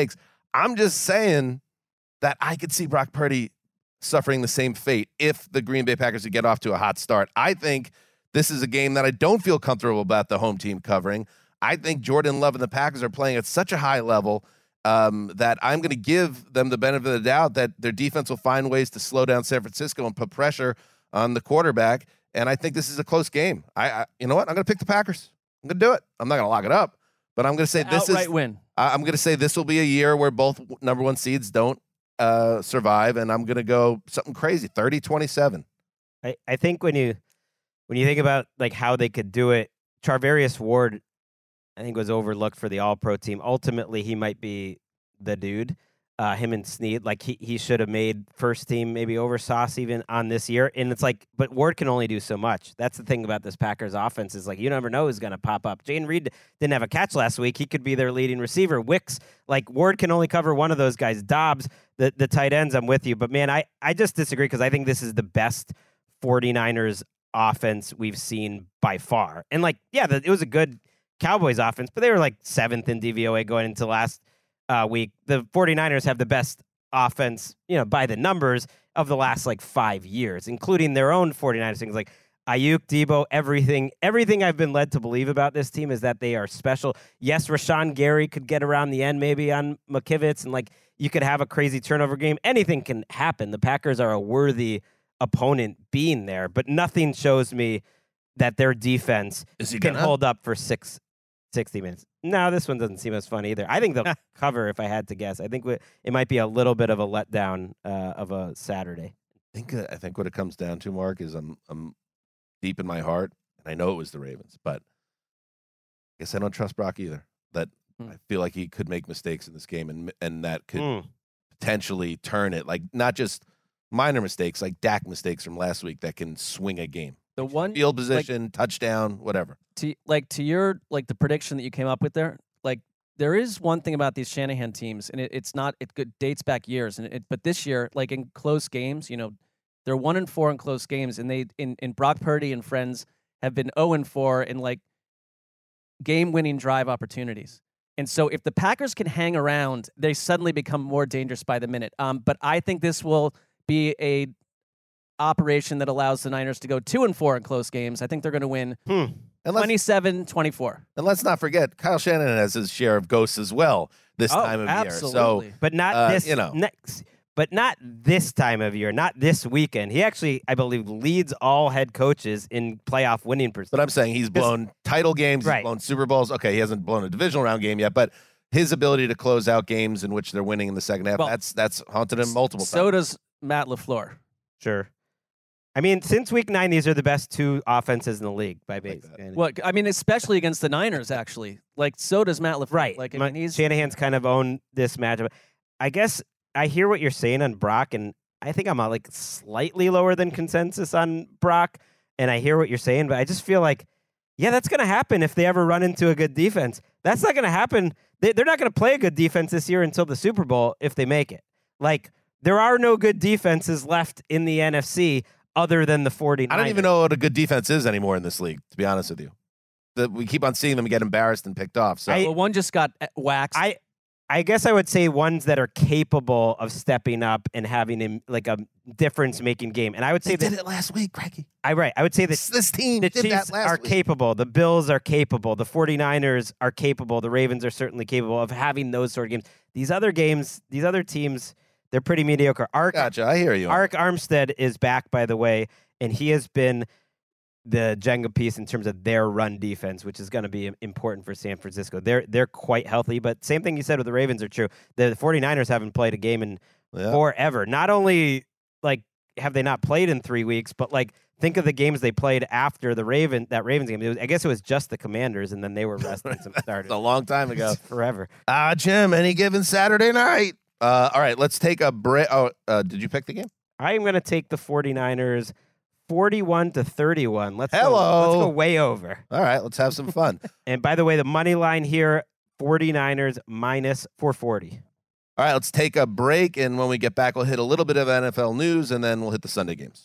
I'm just saying that I could see Brock Purdy suffering the same fate if the Green Bay Packers would get off to a hot start. I think this is a game that I don't feel comfortable about the home team covering. I think Jordan Love and the Packers are playing at such a high level um, that I'm going to give them the benefit of the doubt that their defense will find ways to slow down San Francisco and put pressure on the quarterback. And I think this is a close game. I, I you know what? I'm going to pick the Packers. I'm going to do it. I'm not going to lock it up, but I'm going to say this Outright is win. I, I'm going to say this will be a year where both number one seeds don't uh, survive, and I'm going to go something crazy, thirty twenty-seven. I, I think when you when you think about like how they could do it, Charvarius Ward, I think, was overlooked for the All-Pro team. Ultimately, he might be the dude. Uh, him and Snead, like he, he should have made first team maybe over Sauce even on this year. And it's like, but Ward can only do so much. That's the thing about this Packers offense is like, you never know who's going to pop up. Jayden Reed didn't have a catch last week. He could be their leading receiver. Wicks, like Ward can only cover one of those guys. Dobbs, the, the tight ends, I'm with you. But man, I, I just disagree because I think this is the best 49ers offense we've seen by far. And like, yeah, the, it was a good Cowboys offense, but they were like seventh in D V O A going into last Uh, week. The 49ers have the best offense, you know, by the numbers of the last like five years, including their own 49ers things like Ayuk, Debo, everything. Everything I've been led to believe about this team is that they are special. Yes, Rashawn Gary could get around the end maybe on McKivitz, and like you could have a crazy turnover game. Anything can happen. The Packers are a worthy opponent being there, but nothing shows me that their defense Is he can gonna? hold up for six. sixty minutes. No, this one doesn't seem as fun either. I think they'll cover if I had to guess. I think it might be a little bit of a letdown uh, of a Saturday. I think I think what it comes down to, Mark, is I'm I'm deep in my heart, and I know it was the Ravens, but I guess I don't trust Brock either. That Hmm. I feel like he could make mistakes in this game, and and that could Mm. potentially turn it. Like not just minor mistakes, like Dak mistakes from last week that can swing a game. The one Field like, position, touchdown, whatever. to like to your like the prediction that you came up with there. Like there is one thing about these Shanahan teams, and it, it's not it good dates back years, and it, but this year, like in close games, you know, they're one and four in close games, and they in in Brock Purdy and friends have been zero and four in like game-winning drive opportunities. And so if the Packers can hang around, they suddenly become more dangerous by the minute. Um, but I think this will be a operation that allows the Niners to go two and four in close games. I think they're going to win Hmm. And let's, twenty-seven twenty-four. and let's not forget, Kyle Shanahan has his share of ghosts as well this Oh, time of absolutely. year. So But not Uh, this, you know. next. But not this time of year, not this weekend. He actually, I believe, leads all head coaches in playoff winning percentage. But I'm saying he's blown title games, Right. he's blown Super Bowls. Okay, he hasn't blown a divisional round game yet, but his ability to close out games in which they're winning in the second half, Well, that's that's haunted him multiple So times. does Matt LaFleur. Sure. I mean, since week nine, these are the best two offenses in the league by base. And- Well, I mean, especially against the Niners, actually. Like, so does Matt LaFleur. Right. Like, I My- mean, he's Shanahan's kind of owned this matchup. I guess I hear what you're saying on Brock, and I think I'm uh, like slightly lower than consensus on Brock, and I hear what you're saying, but I just feel like, yeah, that's going to happen if they ever run into a good defense. That's not going to happen. They, they're not going to play a good defense this year until the Super Bowl if they make it. Like, there are no good defenses left in the N F C other than the 49ers. I don't even know what a good defense is anymore in this league, to be honest with you. The, we keep on seeing them get embarrassed and picked off. So I- well, one just got uh, waxed. I I guess I would say ones that are capable of stepping up and having a, like a difference-making game. And I would say they that did it last week, Greggy. I right. I would say that This, this team the did Chiefs that last are week. capable. The Bills are capable. The 49ers are capable. The Ravens are certainly capable of having those sort of games. These other games, these other teams, they're pretty mediocre. Ark, Gotcha. I hear you. Ark Armstead is back, by the way, and he has been the Jenga piece in terms of their run defense, which is going to be important for San Francisco. They're they're quite healthy, but same thing you said with the Ravens are true. The 49ers haven't played a game in Yeah. forever. Not only like have they not played in three weeks, but like think of the games they played after the Raven that Ravens game. It was, I guess it was just the Commanders, and then they were resting some starters. It's a long time ago. Forever. Ah, Jim, any given Saturday night. Uh, all right, let's take a break. Oh, uh, did you pick the game? I am going to take the 49ers forty-one to thirty-one. Let's Go, Hello. let's go way over. All right, let's have some fun. And by the way, the money line here, 49ers minus four forty. All right, let's take a break, and when we get back, we'll hit a little bit of N F L news, and then we'll hit the Sunday games.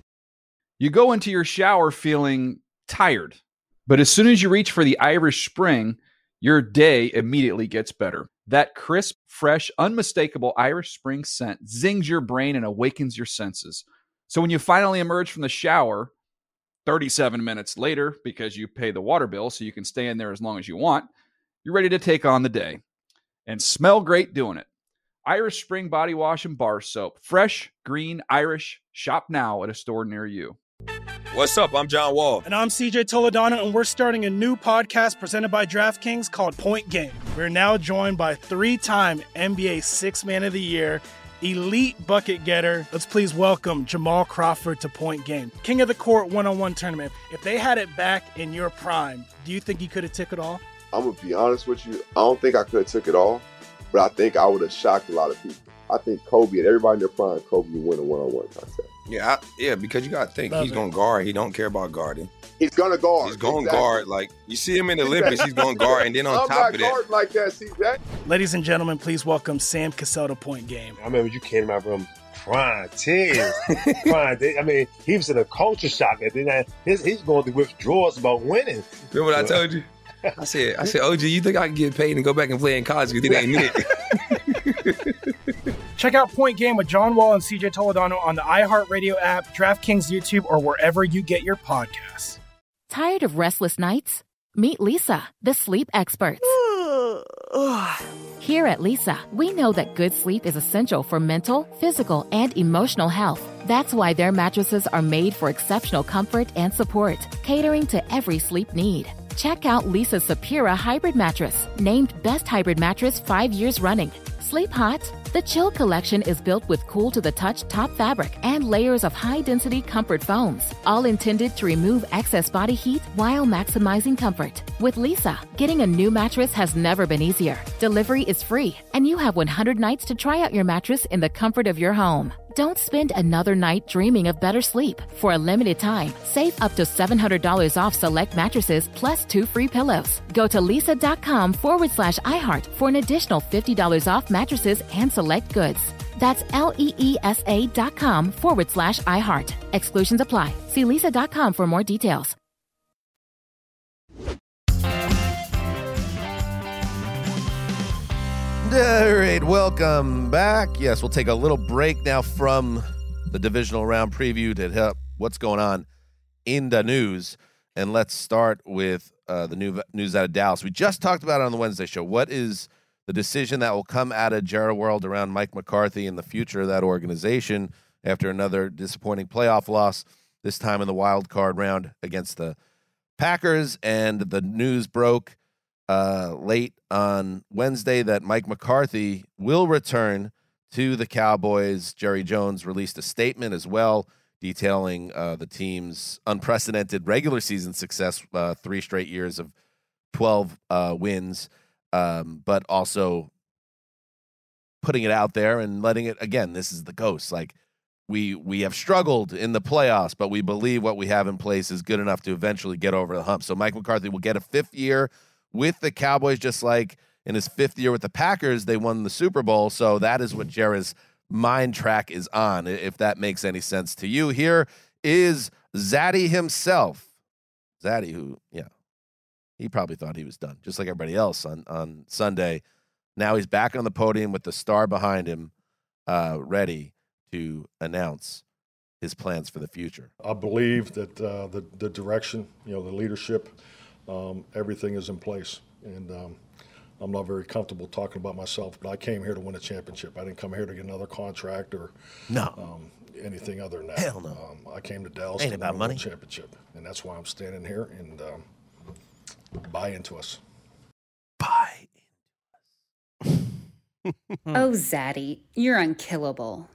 You go into your shower feeling tired, but as soon as you reach for the Irish Spring, your day immediately gets better. That crisp, fresh, unmistakable Irish Spring scent zings your brain and awakens your senses. So when you finally emerge from the shower thirty-seven minutes later, because you pay the water bill so you can stay in there as long as you want, you're ready to take on the day and smell great doing it. Irish Spring Body Wash and Bar Soap. Fresh, green, Irish. Shop now at a store near you. What's up? I'm John Wall. And I'm C J Toledano, and we're starting a new podcast presented by DraftKings called Point Game. We're now joined by three-time N B A Sixth Man of the Year, elite bucket getter. Let's please welcome Jamal Crawford to Point Game. King of the Court one-on-one tournament. If they had it back in your prime, do you think you could have took it all? I'm going to be honest with you. I don't think I could have took it all, but I think I would have shocked a lot of people. I think Kobe and everybody in their prime, Kobe would win a one-on-one contest. Yeah, I, yeah, because you got to think, Love he's it. going to guard. He don't care about guarding. He's going to guard. He's going to Exactly. guard. Like, you see him in the Olympics, he's going to guard. And then on I'm top not of that, guarding like that, C J. Ladies and gentlemen, please welcome Sam Cassell to Point Game. I remember you came in my room crying, tears, crying. I mean, he was in a culture shock. And then I, his, he's going through withdrawals about winning. remember what I told you? I said, I said, O G, you think I can get paid and go back and play in college because it ain't it? Check out Point Game with John Wall and C J Toledano on the iHeartRadio app, DraftKings YouTube, or wherever you get your podcasts. Tired of restless nights? Meet Lisa, the sleep experts. Here at Lisa, we know that good sleep is essential for mental, physical, and emotional health. That's why their mattresses are made for exceptional comfort and support, catering to every sleep need. Check out Lisa's Sapira Hybrid Mattress, named Best Hybrid Mattress five years running. Sleep hot? The Chill Collection is built with cool-to-the-touch top fabric and layers of high-density comfort foams, all intended to remove excess body heat while maximizing comfort. With Lisa, getting a new mattress has never been easier. Delivery is free, and you have one hundred nights to try out your mattress in the comfort of your home. Don't spend another night dreaming of better sleep. For a limited time, save up to seven hundred dollars off select mattresses plus two free pillows. Go to lisa.com forward slash iHeart for an additional fifty dollars off mattresses and select goods. That's L-E-E-S-A dot com forward slash iHeart. Exclusions apply. See lisa dot com for more details. All right, welcome back. Yes, we'll take a little break now from the divisional round preview to help what's going on in the news. And let's start with uh, the new news out of Dallas. We just talked about it on the Wednesday show. What is the decision that will come out of Jerry World around Mike McCarthy and the future of that organization after another disappointing playoff loss, this time in the wild card round against the Packers? And the news broke uh, late on Wednesday that Mike McCarthy will return to the Cowboys. Jerry Jones released a statement as well detailing uh, the team's unprecedented regular season success, uh, three straight years of twelve uh, wins, um, but also putting it out there and letting it, again, this is the ghost. Like, we we have struggled in the playoffs, but we believe what we have in place is good enough to eventually get over the hump. So Mike McCarthy will get a fifth year with the Cowboys, just like in his fifth year with the Packers, they won the Super Bowl. So that is what Jerry's mind track is on, if that makes any sense to you. Here is Zaddy himself. Zaddy, who, yeah, he probably thought he was done, just like everybody else on, on Sunday. Now he's back on the podium with the star behind him, uh, ready to announce his plans for the future. I believe that uh, the, the direction, you know, the leadership, um, everything is in place. And um, I'm not very comfortable talking about myself, but I came here to win a championship. I didn't come here to get another contract or no um, anything other than that. Hell no. Um, I came to Dallas Ain't to about win money. a championship, and that's why I'm standing here and um, buy into us. Buy. Oh, Zaddy, you're unkillable.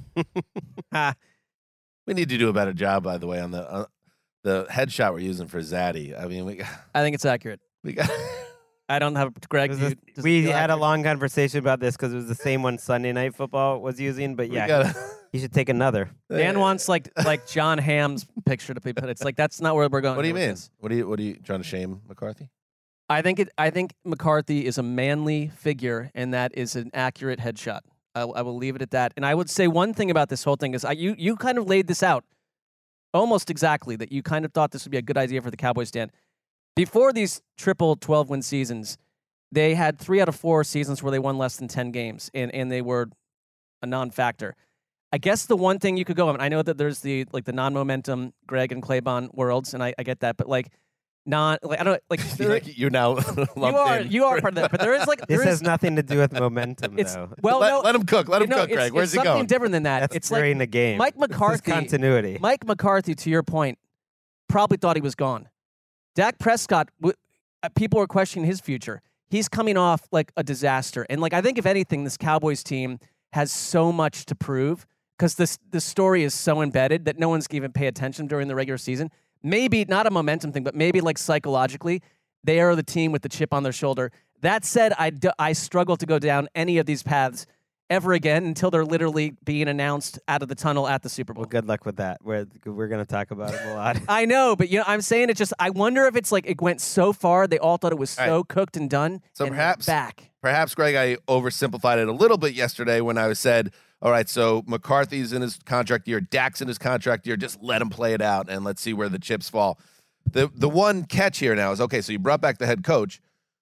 We need to do a better job, by the way, on the uh, the headshot we're using for Zaddy. I mean, we got, I think it's accurate. we got. I don't have Greg. It was you- a- does it we feel had a accurate? long conversation about this because it was the same one Sunday Night Football was using. But We yeah, gotta- he should take another. Dan wants like like John Hamm's picture to be put. It's like that's not where we're going. What do you with mean? this. What do you what are you trying to shame McCarthy? I think it. I think McCarthy is a manly figure, and that is an accurate headshot. I, I will leave it at that. And I would say one thing about this whole thing is, I you you kind of laid this out almost exactly, that you kind of thought this would be a good idea for the Cowboys, Dan. Before these triple twelve win seasons, they had three out of four seasons where they won less than ten games, and, and they were a non-factor. I guess the one thing you could go on, I know that there's the like the non-momentum Greg and Claybon worlds, and I, I get that, but like non, like I don't like there, you're now you are in. you are part of that, but there is like This there has is, nothing to do with momentum, it's though. well let, no, let him cook. Let him no, cook, it's, Greg. Where's it's he something going? different than that. That's it's during like the game. Mike This is McCarthy, continuity. Mike McCarthy, to your point, probably thought he was gone. Dak Prescott, w- people were questioning his future. He's coming off like a disaster, and like I think if anything, this Cowboys team has so much to prove because this the story is so embedded that no one's even pay attention during the regular season. Maybe not a momentum thing, but maybe like psychologically, they are the team with the chip on their shoulder. That said, I, do, I struggle to go down any of these paths ever again until they're literally being announced out of the tunnel at the Super Bowl. Well, good luck with that. We're we're going to talk about it a lot. I know, but you know, I'm saying it just. I wonder if it's like it went so far they all thought it was so All right. cooked and done. So and perhaps, back. perhaps, Greg, I oversimplified it a little bit yesterday when I said, all right, so McCarthy's in his contract year, Dak's in his contract year, just let him play it out and let's see where the chips fall. The the one catch here now is, okay, so you brought back the head coach,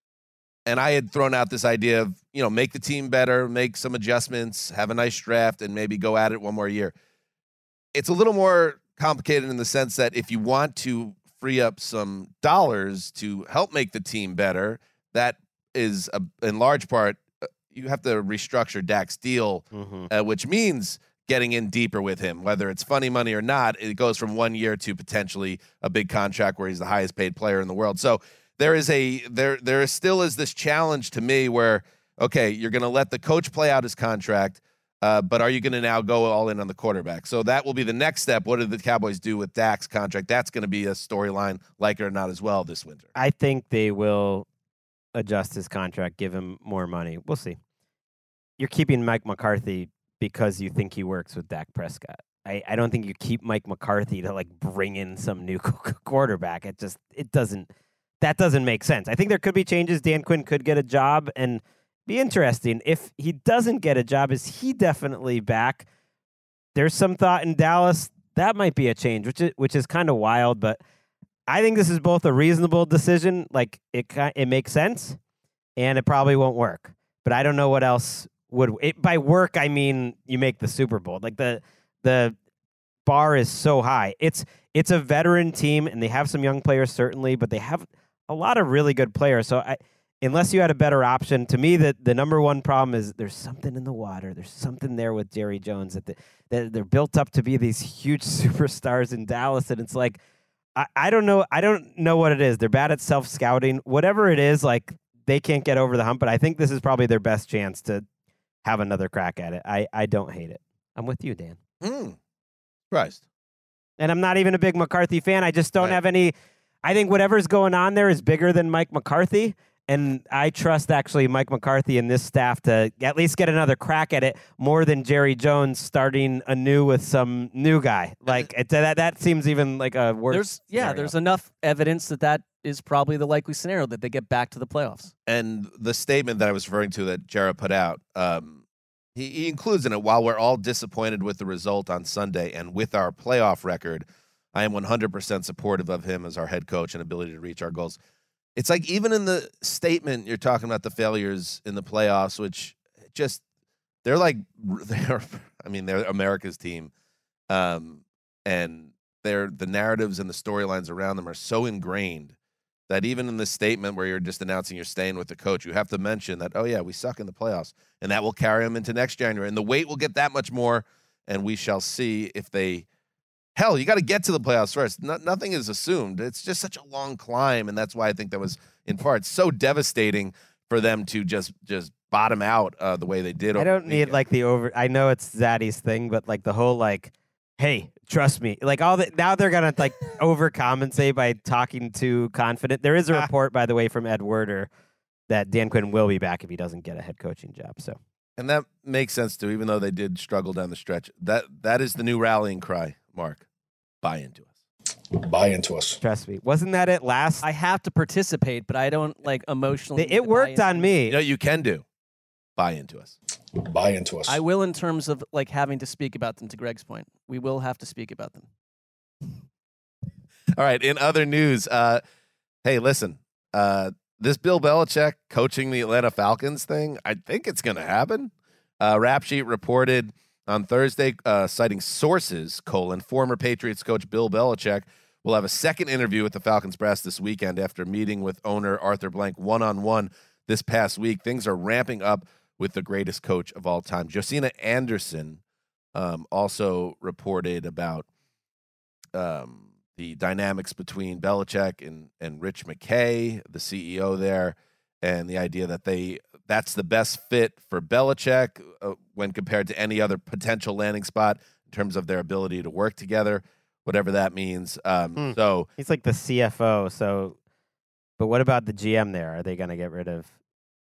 and I had thrown out this idea of, you know, make the team better, make some adjustments, have a nice draft, and maybe go at it one more year. It's a little more complicated in the sense that if you want to free up some dollars to help make the team better, that is, a, in large part, uh, you have to restructure Dak's deal, mm-hmm. uh, which means getting in deeper with him, whether it's funny money or not. It goes from one year to potentially a big contract where he's the highest paid player in the world. So there is a there there is still is this challenge to me where, okay, you're going to let the coach play out his contract, uh, but are you going to now go all in on the quarterback? So that will be the next step. What do the Cowboys do with Dak's contract? That's going to be a storyline, like it or not, as well this winter. I think they will adjust his contract, give him more money. We'll see. You're keeping Mike McCarthy because you think he works with Dak Prescott. I, I don't think you keep Mike McCarthy to like bring in some new quarterback. It just it doesn't that doesn't make sense. I think there could be changes. Dan Quinn could get a job and be interesting. If he doesn't get a job, is he definitely back? There's some thought in Dallas that might be a change, which is, which is kind of wild. But I think this is both a reasonable decision, like it it makes sense, and it probably won't work. But I don't know what else would it by work. I mean, you make the Super Bowl. Like the the bar is so high. It's it's a veteran team, and they have some young players certainly, but they have a lot of really good players. So I, unless you had a better option, to me, the, the number one problem is there's something in the water. There's something there with Jerry Jones that, the, that they're built up to be these huge superstars in Dallas, and it's like I, I don't know. I don't know what it is. They're bad at self scouting. Whatever it is, like they can't get over the hump. But I think this is probably their best chance to have another crack at it. I, I don't hate it. I'm with you, Dan. Mm. Surprised. And I'm not even a big McCarthy fan. I just don't Right. have any. I think whatever's going on there is bigger than Mike McCarthy. And I trust actually Mike McCarthy and this staff to at least get another crack at it more than Jerry Jones starting anew with some new guy. Like it, that, that seems even like a worse. There's yeah, scenario. there's enough evidence that that is probably the likely scenario that they get back to the playoffs. And the statement that I was referring to that Jarrah put out, um, he, he includes in it, while we're all disappointed with the result on Sunday and with our playoff record, I am one hundred percent supportive of him as our head coach and ability to reach our goals. It's like even in the statement, you're talking about the failures in the playoffs, which just, they're like, they're, I mean, they're America's team. Um, and they're, the narratives and the storylines around them are so ingrained that even in the statement where you're just announcing you're staying with the coach, you have to mention that, oh, yeah, we suck in the playoffs. And that will carry them into next January. And the weight will get that much more, and we shall see if they – hell, you got to get to the playoffs first. No, nothing is assumed. It's just such a long climb, and that's why I think that was, in part, so devastating for them to just just bottom out uh, the way they did. I over don't the need weekend. like the over. I know it's Zaddy's thing, but like the whole like, hey, trust me. Like all the now they're gonna like overcompensate by talking too confident. There is a report, by the way, from Ed Werder that Dan Quinn will be back if he doesn't get a head coaching job. So, And that makes sense, too, even though they did struggle down the stretch. That That is the new rallying cry, Mark. Buy into us. Buy into us. trust me, wasn't that it last? I have to participate, but I don't like emotionally. It, it worked on me. You know, you can do. Buy into us. Buy into us. I will, in terms of like having to speak about them. To Greg's point, we will have to speak about them. All right. In other news, uh, hey, listen. Uh, this Bill Belichick coaching the Atlanta Falcons thing, I think it's going to happen. Uh, Rap Sheet reported on Thursday, uh, citing sources, colon, former Patriots coach Bill Belichick will have a second interview with the Falcons brass this weekend after meeting with owner Arthur Blank one-on-one this past week. Things are ramping up with the greatest coach of all time. Josina Anderson um, also reported about um, the dynamics between Belichick and, and Rich McKay, the C E O there, and the idea that they that's the best fit for Belichick uh, when compared to any other potential landing spot in terms of their ability to work together, whatever that means. Um, Hmm. So He's like the C F O. So, but what about the G M there? Are they going to get rid of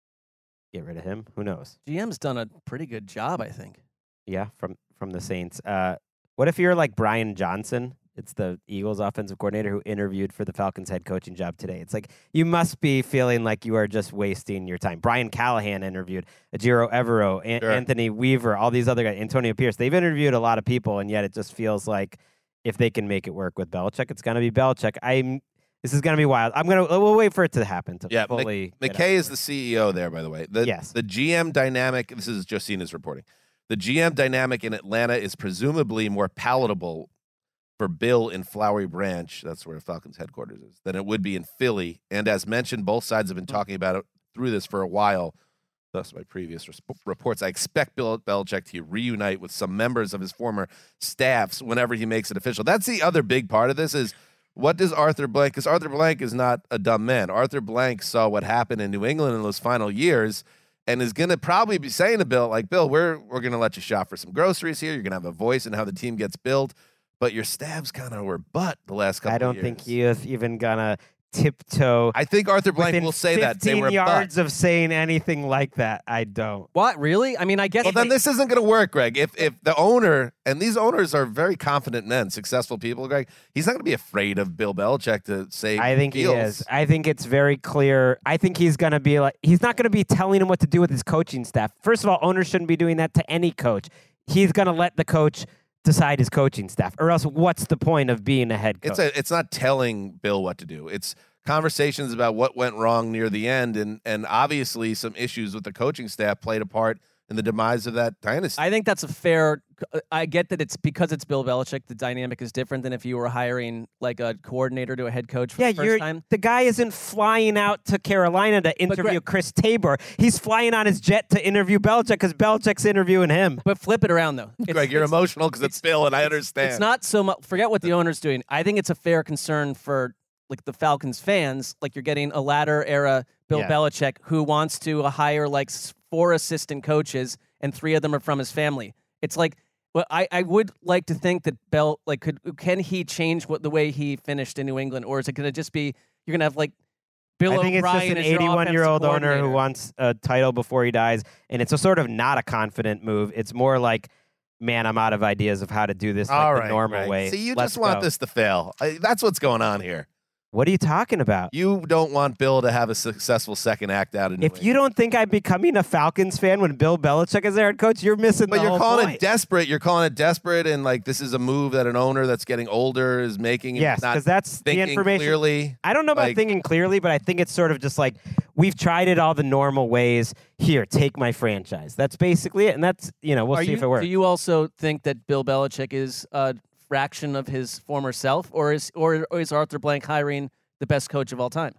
get rid of him? Who knows? G M's done a pretty good job, I think. Yeah, from from the Saints. Uh, what if you're like Brian Johnson? It's the Eagles offensive coordinator who interviewed for the Falcons head coaching job today. It's like you must be feeling like you are just wasting your time. Brian Callahan interviewed, Ajiro Evero, An- Sure. Anthony Weaver, all these other guys, Antonio Pierce. They've interviewed a lot of people, and yet it just feels like if they can make it work with Belichick, it's going to be Belichick. I'm. This is going to be wild. I'm going to. We'll wait for it to happen. To yeah, fully Mc- get McKay out. is the C E O there, by the way. The, Yes. The G M dynamic, this is Josina's reporting. The G M dynamic in Atlanta is presumably more palatable for Bill in Flowery Branch, that's where Falcons headquarters is, than it would be in Philly. And as mentioned, both sides have been talking about it through this for a while. Thus, my previous res- reports, I expect Bill Belichick to reunite with some members of his former staffs whenever he makes it official. That's the other big part of this is what does Arthur Blank, because Arthur Blank is not a dumb man. Arthur Blank saw what happened in New England in those final years and is going to probably be saying to Bill, like, Bill, we're, we're going to let you shop for some groceries here. You're going to have a voice in how the team gets built. But your staffs kind of were butt the last couple I don't of years. think he is even gonna tiptoe. I think Arthur Blank within will say that they fifteen were yards of saying anything like that. I don't. What, really? I mean, I guess. Well, then this isn't going to work, Greg. If if the owner, and these owners are very confident men, successful people, Greg, he's not going to be afraid of Bill Belichick to say I think deals. he is. I think it's very clear. I think he's going to be like, he's not going to be telling him what to do with his coaching staff. First of all, owners shouldn't be doing that to any coach. He's going to let the coach decide his coaching staff, or else what's the point of being a head coach? It's a, it's not telling Bill what to do. It's conversations about what went wrong near the end, and and obviously some issues with the coaching staff played a part in the demise of that dynasty. I think that's a fair. I get that it's because it's Bill Belichick. The dynamic is different than if you were hiring like a coordinator to a head coach for yeah, the 1st you're, time. the guy isn't flying out to Carolina to interview Greg- Chris Tabor. He's flying on his jet to interview Belichick because Belichick's interviewing him. But flip it around though. It's, Greg, you're it's, emotional because it's, Bill, and I understand. It's not so much. Forget what the owner's doing. I think it's a fair concern for like the Falcons fans. Like you're getting a latter era Bill Yeah. Belichick who wants to hire like s- four assistant coaches and three of them are from his family. It's like. Well, I, I would like to think that Bell like could can he change what the way he finished in New England, or is it going to just be you're going to have like Bill I think it's O'Brien just an as your eighty-one-year-old offensive owner who coordinator? wants a title before he dies, and it's a sort of not a confident move. It's more like, man, I'm out of ideas of how to do this like All the right, normal Greg. way. See, you Let's just want go. this to fail. I, that's what's going on here. What are you talking about? You don't want Bill to have a successful second act out in New If you don't think I'm becoming a Falcons fan when Bill Belichick is their head coach, you're missing But the you're whole calling point. it desperate. You're calling it desperate, and like this is a move that an owner that's getting older is making. and Yes, not because that's the thinking information. Clearly, I don't know about like- thinking clearly, but I think it's sort of just like we've tried it all the normal ways. Here, take my franchise. That's basically it, and that's you know we'll Are see you, if it works. Do you also think that Bill Belichick is a fraction of his former self, or is or, or is Arthur Blank hiring the best coach of all time?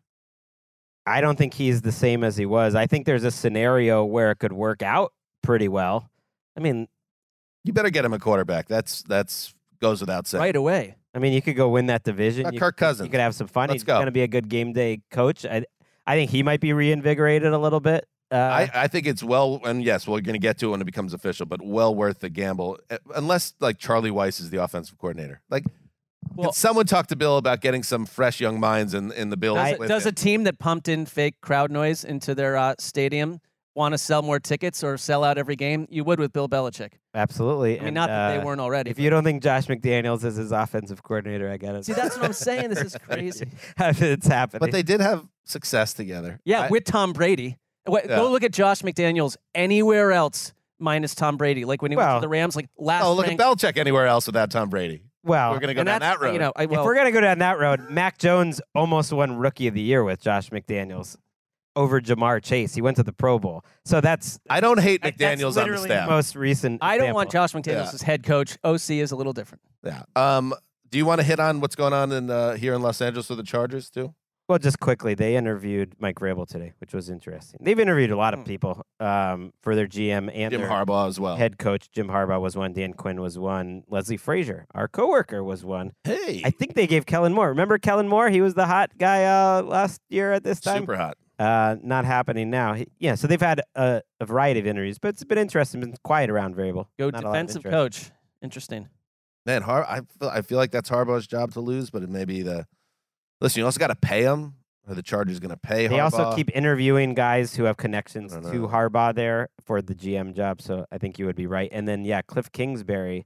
I don't think he's the same as he was. I think there's a scenario where it could work out pretty well. I mean, you better get him a quarterback. That's that's goes without saying. Right away. I mean, you could go win that division. Uh, You Kirk could- Cousins. You could have some fun. Let's He's go. going to be a good game day coach. I, I think he might be reinvigorated a little bit. Uh, I, I think it's well, and yes, we're going to get to it when it becomes official, but well worth the gamble, uh, unless like Charlie Weiss is the offensive coordinator. Like, can someone talk to Bill about getting some fresh young minds in in the Bills? Does, with does him? a team that pumped in fake crowd noise into their uh, stadium want to sell more tickets or sell out every game? You would with Bill Belichick. Absolutely. I mean, And, not that uh, they weren't already. If you don't think Josh McDaniels is his offensive coordinator, I got it. See, that's what I'm saying. This is crazy. It's happening. But they did have success together. Yeah, I- with Tom Brady. Wait, Yeah. Go look at Josh McDaniels anywhere else minus Tom Brady. Like when he went Well- to the Rams, like last. Oh, look ranked- at Belichick anywhere else without Tom Brady. Well, We're going to go and down that's, that road. You know, I, well, if we're gonna go down that road, Mac Jones almost won Rookie of the Year with Josh McDaniels. over Jamar Chase. He went to the Pro Bowl. So that's I don't hate that's McDaniels on the literally staff. most recent. I don't want example. Josh McDaniels Yeah. as head coach. O C is a little different. Yeah. Um. Do you want to hit on what's going on in uh, here in Los Angeles with the Chargers too? Well, just quickly, they interviewed Mike Vrabel today, which was interesting. They've interviewed a lot Hmm. of people um, for their G M and Jim their Harbaugh as well. head coach. Jim Harbaugh was one. Dan Quinn was one. Leslie Frazier, our coworker, was one. Hey, I think they gave Kellen Moore. Remember Kellen Moore? He was the hot guy uh, last year at this time. super hot. Uh, not happening now. He, yeah, so they've had a, a variety of interviews, but it's been interesting. Been quiet around Vrabel. Go Not a lot of defensive interest. coach. Interesting. Man, Har- I feel I feel like that's Harbaugh's job to lose, but it may be the. Listen, you also got to pay him. Or the Chargers going to pay They Harbaugh. also keep interviewing guys who have connections I don't to know. Harbaugh there for the G M job. So I think you would be right. And then, yeah, Cliff Kingsbury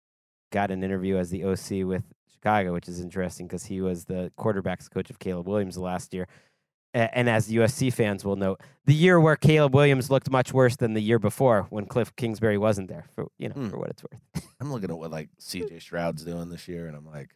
got an interview as the O C with Chicago, which is interesting because he was the quarterbacks coach of Caleb Williams last year. A- And as U S C fans will note, the year where Caleb Williams looked much worse than the year before when Cliff Kingsbury wasn't there, for you know, Hmm. for what it's worth. I'm looking at what like C J Stroud's doing this year, and I'm like,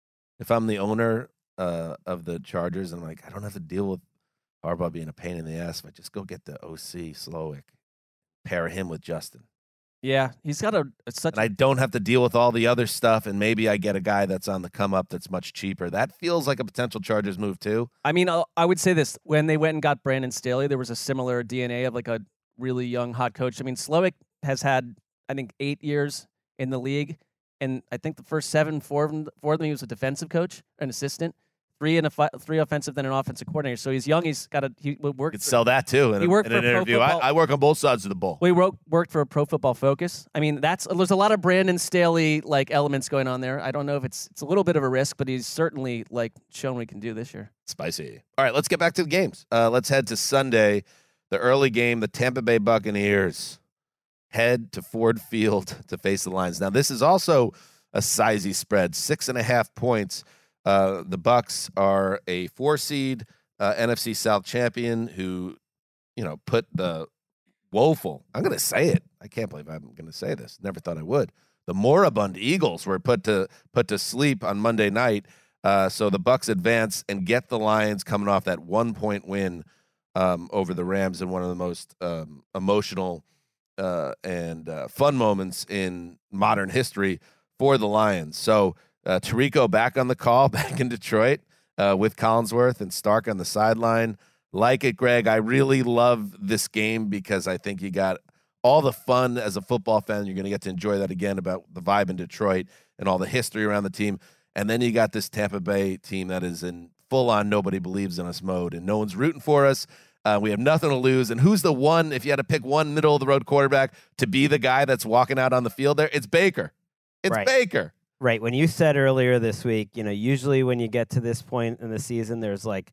if I'm the owner uh, of the Chargers, I'm like, I don't have to deal with Harbaugh being a pain in the ass. If I just go get the O C Slowick, pair him with Justin, Yeah, he's got a, a such. and I don't have to deal with all the other stuff. And maybe I get a guy that's on the come up that's much cheaper. That feels like a potential Chargers move too. I mean, I'll, I would say this: when they went and got Brandon Staley, there was a similar D N A of like a really young hot coach. I mean, Slowick has had, I think, eight years in the league, and I think the first seven, four of them, four of them, he was a defensive coach, an assistant, three and a fi- three offensive, then an offensive coordinator. So he's young. He's got a he worked. Could for- sell that too in, He a- worked in an for Pro interview. I, Football- I work on both sides of the ball. We wrote, worked for a Pro Football Focus. I mean, that's there's a lot of Brandon Staley like elements going on there. I don't know if it's it's a little bit of a risk, but he's certainly like shown we can do this year. Spicy. All right, let's get back to the games. Uh, let's head to Sunday, the early game. The Tampa Bay Buccaneers head to Ford Field to face the Lions. Now, this is also a sizey spread, six and a half points. Uh, the Bucs are a four seed uh, N F C South champion who, you know, put the woeful. I'm going to say it. I can't believe I'm going to say this. Never thought I would. The moribund Eagles were put to put to sleep on Monday night. Uh, so the Bucs advance and get the Lions coming off that one point win um, over the Rams in one of the most um, emotional uh, and uh, fun moments in modern history for the Lions. So uh, Tirico back on the call, back in Detroit uh, with Collinsworth and Stark on the sideline. Like it, Greg. I really love this game because I think you got all the fun as a football fan. You're going to get to enjoy that again about the vibe in Detroit and all the history around the team. And then you got this Tampa Bay team that is in full-on nobody believes in us mode, and no one's rooting for us. Uh, we have nothing to lose. And who's the one, if you had to pick one middle-of-the-road quarterback to be the guy that's walking out on the field there? It's Baker. It's Right. Baker. Right. When you said earlier this week, you know, usually when you get to this point in the season, there's like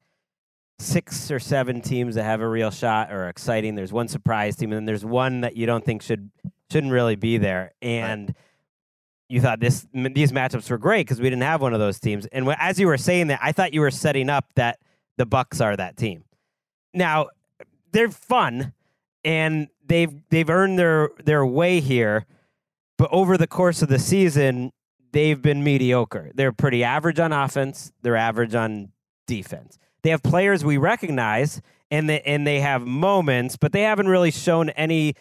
six or seven teams that have a real shot or are exciting. There's one surprise team, and then there's one that you don't think should shouldn't really be there. And right. you thought this m- these matchups were great because we didn't have one of those teams. And w- as you were saying that, I thought you were setting up that the Bucs are that team. Now they're fun, and they've they've earned their their way here, but over the course of the season, they've been mediocre. They're pretty average on offense. They're average on defense. They have players we recognize, and they, and they have moments, but they haven't really shown anything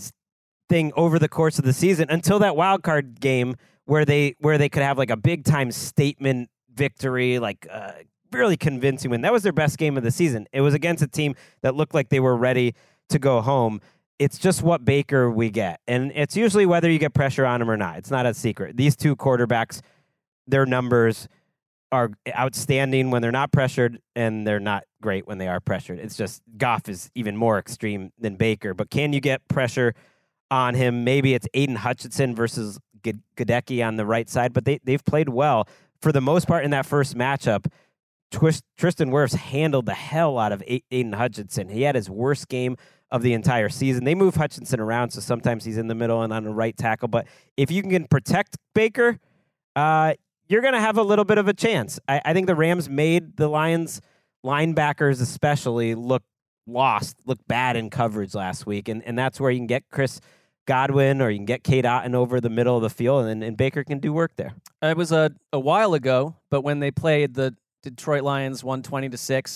over the course of the season until that wild card game where they where they could have like a big time statement victory, like uh, really convincing win. That was their best game of the season. It was against a team that looked like they were ready to go home. It's just what Baker we get, and it's usually whether you get pressure on him or not. It's not a secret. These two quarterbacks, their numbers are outstanding when they're not pressured, and they're not great when they are pressured. It's just Goff is even more extreme than Baker. But can you get pressure on him? Maybe it's Aiden Hutchinson versus G- Gadecki on the right side, but they, they've played well. For the most part in that first matchup, Twist, Tristan Wirfs handled the hell out of A- Aiden Hutchinson. He had his worst game of the entire season. They move Hutchinson around, so sometimes he's in the middle and on the right tackle. But if you can protect Baker, uh, you're going to have a little bit of a chance. I, I think the Rams made the Lions linebackers especially look lost, look bad in coverage last week, and, and that's where you can get Chris Godwin or you can get Cade Otton over the middle of the field, and, and Baker can do work there. It was a, a while ago, but when they played the Detroit Lions one twenty to six,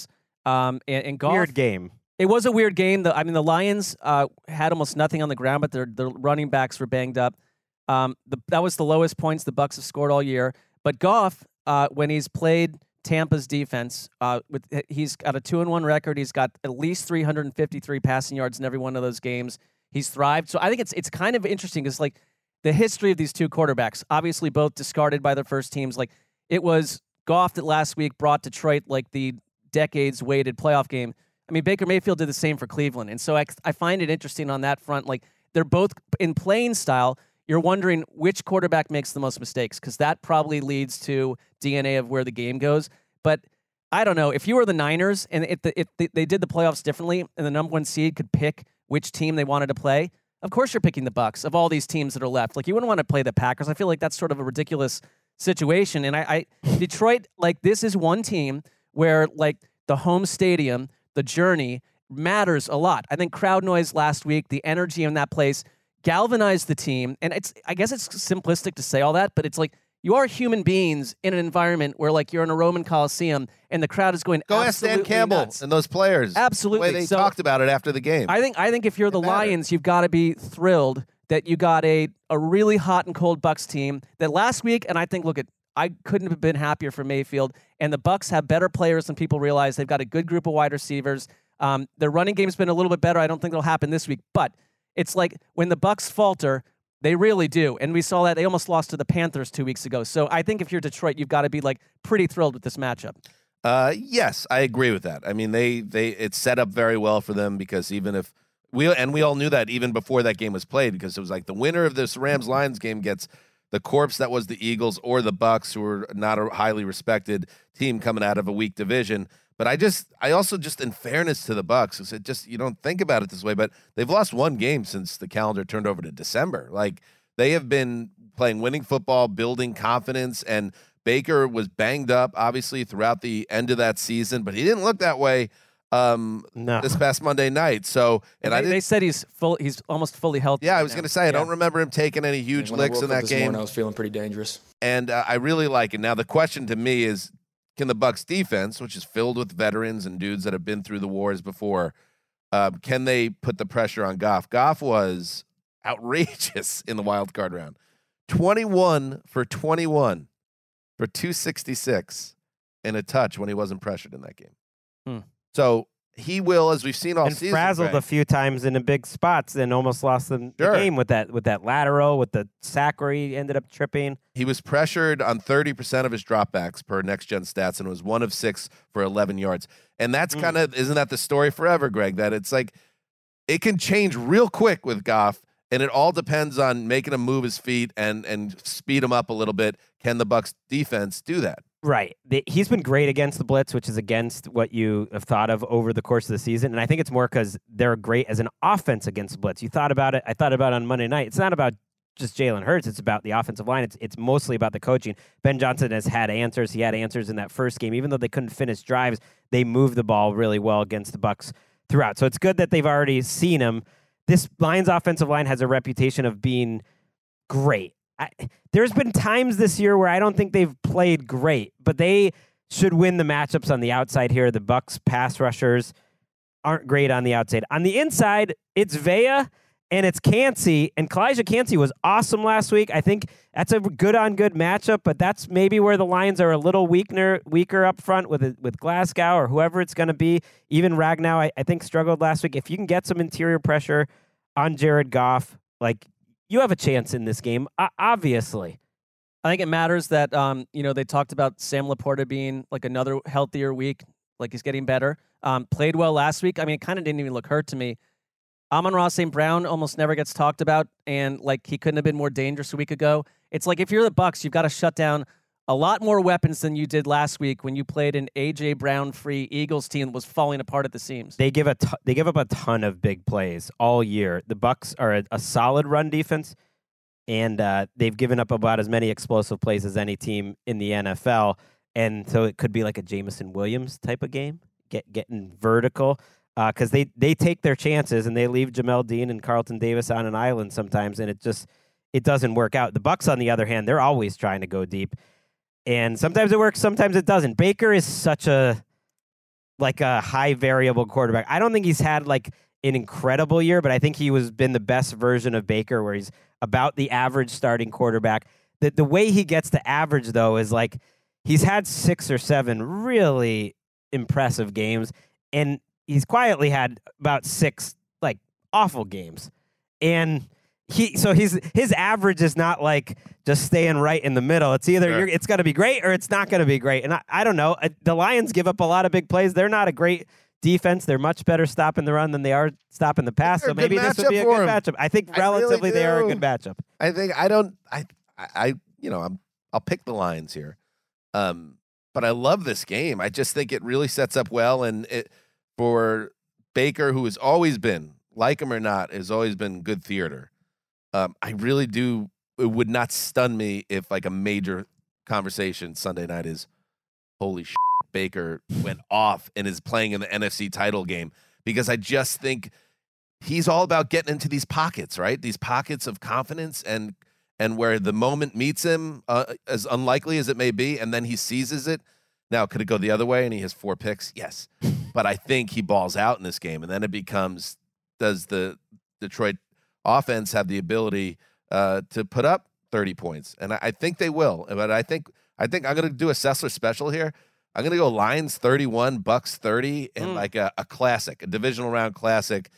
Um, and, and Goff, Weird game. It was a weird game. The, I mean, the Lions uh, had almost nothing on the ground, but their the running backs were banged up. Um, the, that was the lowest points the Bucs have scored all year. But Goff, uh, when he's played Tampa's defense, uh, with he's got a two and one record. He's got at least three hundred fifty-three passing yards in every one of those games. He's thrived. So I think it's it's kind of interesting because like the history of these two quarterbacks, obviously both discarded by their first teams. Like it was Goff that last week brought Detroit like the decades-weighted playoff game. I mean, Baker Mayfield did the same for Cleveland. And so I, I find it interesting on that front. Like, they're both in playing style. You're wondering which quarterback makes the most mistakes because that probably leads to D N A of where the game goes. But I don't know. If you were the Niners and if, the, if the, they did the playoffs differently and the number one seed could pick which team they wanted to play, of course you're picking the Bucs of all these teams that are left. Like, you wouldn't want to play the Packers. I feel like that's sort of a ridiculous situation. And I, I Detroit, like, this is one team where, like, the home stadium, the journey matters a lot. I think crowd noise last week, the energy in that place galvanized the team. And it's, I guess it's simplistic to say all that, but it's like you are human beings in an environment where like you're in a Roman Coliseum and the crowd is going Go ask Dan Campbell nuts. and those players. Absolutely. The way they So, talked about it after the game. I think I think if you're the It mattered. Lions, you've got to be thrilled that you got a, a really hot and cold Bucs team that last week, and I think, look, at I couldn't have been happier for Mayfield. And the Bucs have better players than people realize. They've got a good group of wide receivers. Um, their running game's been a little bit better. I don't think it'll happen this week. But it's like when the Bucs falter, they really do. And we saw that. They almost lost to the Panthers two weeks ago. So I think if you're Detroit, you've got to be like pretty thrilled with this matchup. Uh, yes, I agree with that. I mean, they they it's set up very well for them because even if we and we all knew that even before that game was played because it was like the winner of this Rams Lions game gets the corpse that was the Eagles or the Bucs, who were not a highly respected team coming out of a weak division. But I just, I also just, in fairness to the Bucs, it just you don't think about it this way, but they've lost one game since the calendar turned over to December. Like they have been playing winning football, building confidence, and Baker was banged up, obviously, throughout the end of that season, but he didn't look that way um, no. this past Monday night. So, and they, I didn't, they said he's full. He's almost fully healthy. yeah, I was now. going to say, I Yeah. don't remember him taking any huge When I licks woke in up that this game. morning, I was feeling pretty dangerous. And uh, I really like it. Now, the question to me is, can the Bucs defense, which is filled with veterans and dudes that have been through the wars before, uh, can they put the pressure on Goff? Goff was outrageous in the wild card round. twenty-one for twenty-one for two sixty-six and a touch when he wasn't pressured in that game. Hmm. So he will, as we've seen all and season, frazzled Greg, a few times in the big spots and almost lost them Sure. the game with that with that lateral, with the sack where he ended up tripping. he was pressured on thirty percent of his dropbacks per next gen stats and was one of six for eleven yards. And that's Mm. kind of, isn't that the story forever, Greg? That it's like, it can change real quick with Goff, and it all depends on making him move his feet and and speed him up a little bit. Can the Bucs defense do that? Right. The, he's been great against the blitz, which is against what you have thought of over the course of the season. And I think it's more because they're great as an offense against the blitz. You thought about it. I thought about it on Monday night. It's not about just Jalen Hurts. It's about the offensive line. It's it's mostly about the coaching. Ben Johnson has had answers. He had answers in that first game. Even though they couldn't finish drives, they moved the ball really well against the Bucs throughout. So it's good that they've already seen him. This Lions offensive line has a reputation of being great. I, there's been times this year where I don't think they've played great, but they should win the matchups on the outside here. The Bucs pass rushers aren't great on the outside. On the inside, it's Vea and it's Cansey, and Kalijah Cansey was awesome last week. I think that's a good-on-good matchup, but that's maybe where the Lions are a little weaker, weaker up front with with Glasgow or whoever it's going to be. Even Ragnow, I, I think, struggled last week. If you can get some interior pressure on Jared Goff, like, you have a chance in this game, uh, obviously. I think it matters that, um, you know, they talked about Sam Laporta being like another healthier week, like he's getting better. Um, played well last week. I mean, it kind of didn't even look hurt to me. Amon-Ra Saint Brown almost never gets talked about, and like he couldn't have been more dangerous a week ago. It's like if you're the Bucs, you've got to shut down a lot more weapons than you did last week when you played an A J Brown-free Eagles team that was falling apart at the seams. They give a t- they give up a ton of big plays all year. The Bucs are a, a solid run defense, and uh, they've given up about as many explosive plays as any team in the N F L. And so it could be like a Jameson Williams type of game, get getting vertical, because uh, they they take their chances and they leave Jamel Dean and Carlton Davis on an island sometimes, and it just it doesn't work out. The Bucs, on the other hand, they're always trying to go deep. And sometimes it works, sometimes it doesn't. Baker is such a like a high variable quarterback. I don't think he's had like an incredible year, but I think he was been the best version of Baker, where he's about the average starting quarterback. The the way he gets to average though is like he's had six or seven really impressive games, and he's quietly had about six like awful games. And he so he's his average is not like just staying right in the middle. It's either Sure. you're, it's going to be great or it's not going to be great. And I, I don't know. Uh, The Lions give up a lot of big plays. They're not a great defense. They're much better stopping the run than they are stopping the pass. They're So a good maybe this would be a matchup good for 'em. matchup. I think I really relatively they are a do. good matchup. I think I don't. I I, I you know I'm I'll pick the Lions here, um, but I love this game. I just think it really sets up well, and it for Baker, who has always been, like him or not, has always been good theater. Um, I really do. It would not stun me if like a major conversation Sunday night is, holy shit, Baker went off and is playing in the N F C title game, because I just think he's all about getting into these pockets, right? These pockets of confidence, and and where the moment meets him, uh, as unlikely as it may be, and then he seizes it. Now, could it go the other way and he has four picks? Yes. But I think he balls out in this game, and then it becomes, does the Detroit offense have the ability uh, to put up thirty points? And I, I think they will. But I think I think I'm going to do a Sessler special here. I'm going to go Lions thirty-one, Bucks thirty, and Mm. like a, a classic, a divisional round classic.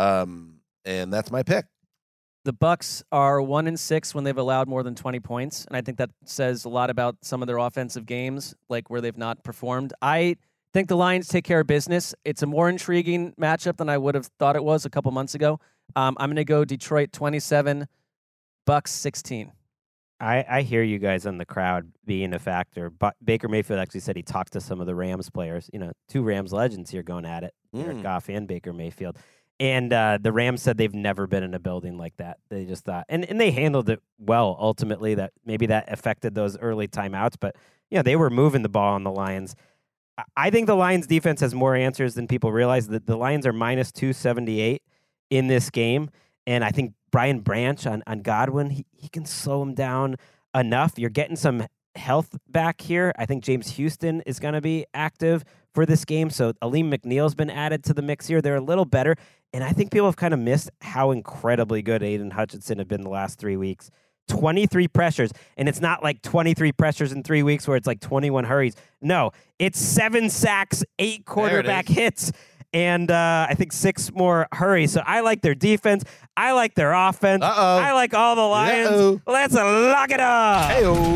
Um, and that's my pick. The Bucks are one and six when they've allowed more than twenty points, and I think that says a lot about some of their offensive games, like where they've not performed. I think the Lions take care of business. It's a more intriguing matchup than I would have thought it was a couple months ago. Um, I'm going to go Detroit twenty-seven, Bucks sixteen. I, I hear you guys on the crowd being a factor. But Baker Mayfield actually said he talked to some of the Rams players. You know, two Rams legends here going at it, Jared Mm. Goff and Baker Mayfield. And uh, the Rams said they've never been in a building like that. They just thought, and, and they handled it well, ultimately, that maybe that affected those early timeouts. But, you know, they were moving the ball on the Lions. I- I think the Lions defense has more answers than people realize. That the Lions are minus two seventy-eight in this game. And I think Brian Branch on, on Godwin, he, he can slow him down enough. You're getting some health back here. I think James Houston is going to be active for this game. So Aleem McNeil's been added to the mix here. They're a little better. And I think people have kind of missed how incredibly good Aiden Hutchinson have been the last three weeks. twenty-three pressures. And it's not like twenty-three pressures in three weeks where it's like twenty-one hurries. No, it's seven sacks, eight quarterback hits, and uh, I think six more hurries. So I like their defense. I like their offense. Uh-oh. I like all the Lions. Uh-oh. Let's lock it up.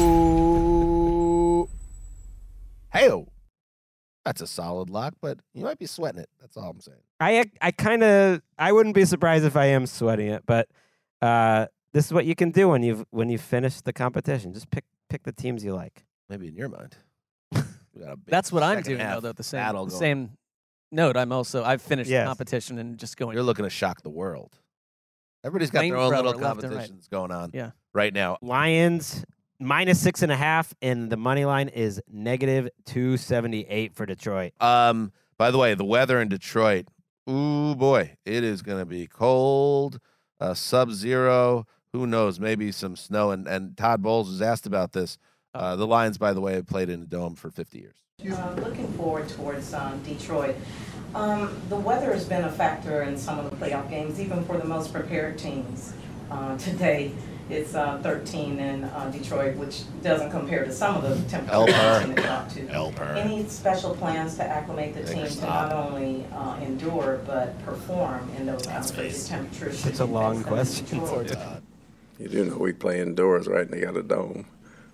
Hey-o. Hey-o. That's a solid lock, but you might be sweating it. That's all I'm saying. I I kind of I wouldn't be surprised if I am sweating it, but uh, this is what you can do when you've when you finish the competition. Just pick pick the teams you like. Maybe in your mind. We got a big That's what I'm second doing, though, half though. The same, battle the going. same note. I'm also, I've finished Yes. the competition and just going. You're looking to shock the world. Everybody's got their own Flamethrower little left and right. competitions going on Yeah. right now. Lions minus six and a half, and the money line is negative two seventy eight for Detroit. Um, by the way, the weather in Detroit, ooh boy, it is going to be cold, uh, sub-zero. Who knows? Maybe some snow. And, and Todd Bowles was asked about this. Uh, the Lions, by the way, have played in a dome for fifty years. Uh, looking forward towards um, Detroit. Um, the weather has been a factor in some of the playoff games, even for the most prepared teams. Uh, today, it's uh, thirteen in uh, Detroit, which doesn't compare to some of the temperatures Elper. in the top two. Elper. Any special plans to acclimate the Make her team to stop. not only uh, endure but perform in those elevated temperatures? should It's a you long face them in question. Detroit? You do know we play indoors, right? And they got a dome.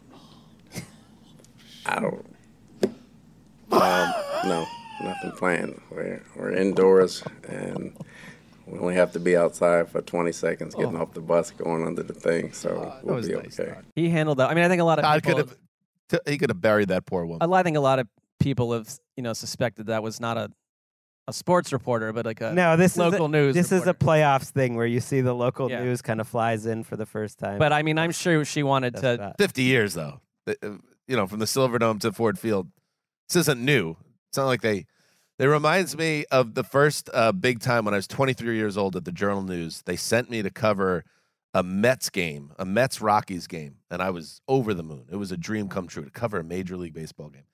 I don't. Um, no, nothing planned. We're we're indoors, and we only have to be outside for twenty seconds, getting Oh. off the bus, going under the thing. So we'll was be nice, okay. He handled that. I mean, I think a lot of Todd people. could have, t- he could have buried that poor woman. I think a lot of people have, you know, suspected that was not a, a sports reporter, but like a No, this local is a, news. This reporter. is a playoffs thing where you see the local Yeah. news kind of flies in for the first time. But I mean, I'm sure she wanted That's to. that. fifty years, though. The- uh, You know, from the Silverdome to Ford Field. This isn't new. It's not like they. It reminds me of the first uh, big time when I was twenty-three years old at the Journal News. They sent me to cover a Mets game, a Mets Rockies game, and I was over the moon. It was a dream come true to cover a Major League Baseball game.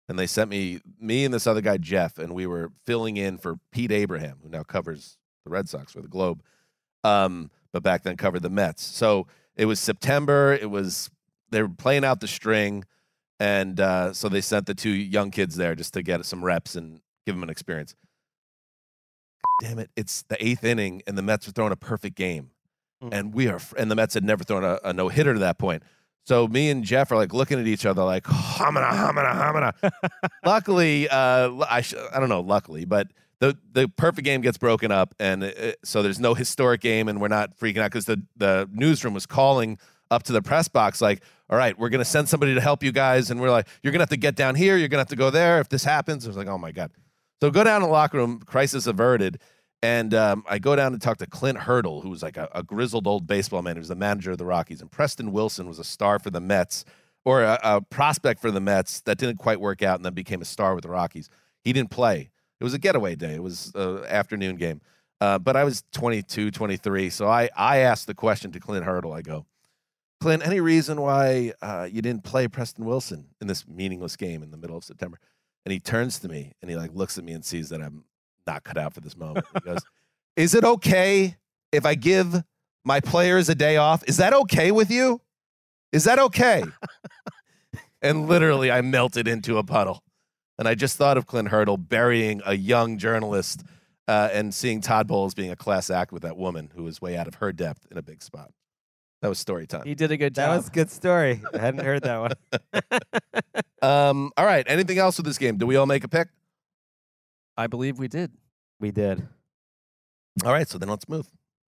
and they sent me me and this other guy Jeff, and we were filling in for Pete Abraham, who now covers the Red Sox for the Globe, um, but back then covered the Mets. So it was September. It was they were playing out the string, and uh, so they sent the two young kids there just to get some reps and give them an experience. Damn it! It's the eighth inning, and the Mets are throwing a perfect game, mm. and we are. And the Mets had never thrown a, a no hitter to that point. So me and Jeff are like looking at each other, like hamana, hamana, hamana. Luckily, uh, I sh- I don't know. Luckily, but the the perfect game gets broken up, and it, so there's no historic game, and we're not freaking out because the the newsroom was calling up to the press box, like, all right, we're gonna send somebody to help you guys, and we're like, you're gonna have to get down here, you're gonna have to go there if this happens. I was like, oh my god. So go down to the locker room, crisis averted, and um, I go down to talk to Clint Hurdle, who was like a, a grizzled old baseball man. He was the manager of the Rockies, and Preston Wilson was a star for the Mets, or a, a prospect for the Mets that didn't quite work out and then became a star with the Rockies. He didn't play. It was a getaway day. It was an afternoon game. Uh, but I was twenty-two, twenty-three, so I, I asked the question to Clint Hurdle. I go, Clint, any reason why uh, you didn't play Preston Wilson in this meaningless game in the middle of September? And he turns to me and he like looks at me and sees that I'm not cut out for this moment. He goes, is it okay if I give my players a day off? Is that okay with you? Is that okay? And literally I melted into a puddle. And I just thought of Clint Hurdle burying a young journalist uh, and seeing Todd Bowles being a class act with that woman who was way out of her depth in a big spot. That was story time. He did a good job. That was a good story. I hadn't heard that one. um, all right. Anything else with this game? Do we all make a pick? I believe we did. We did. All right. So then let's move.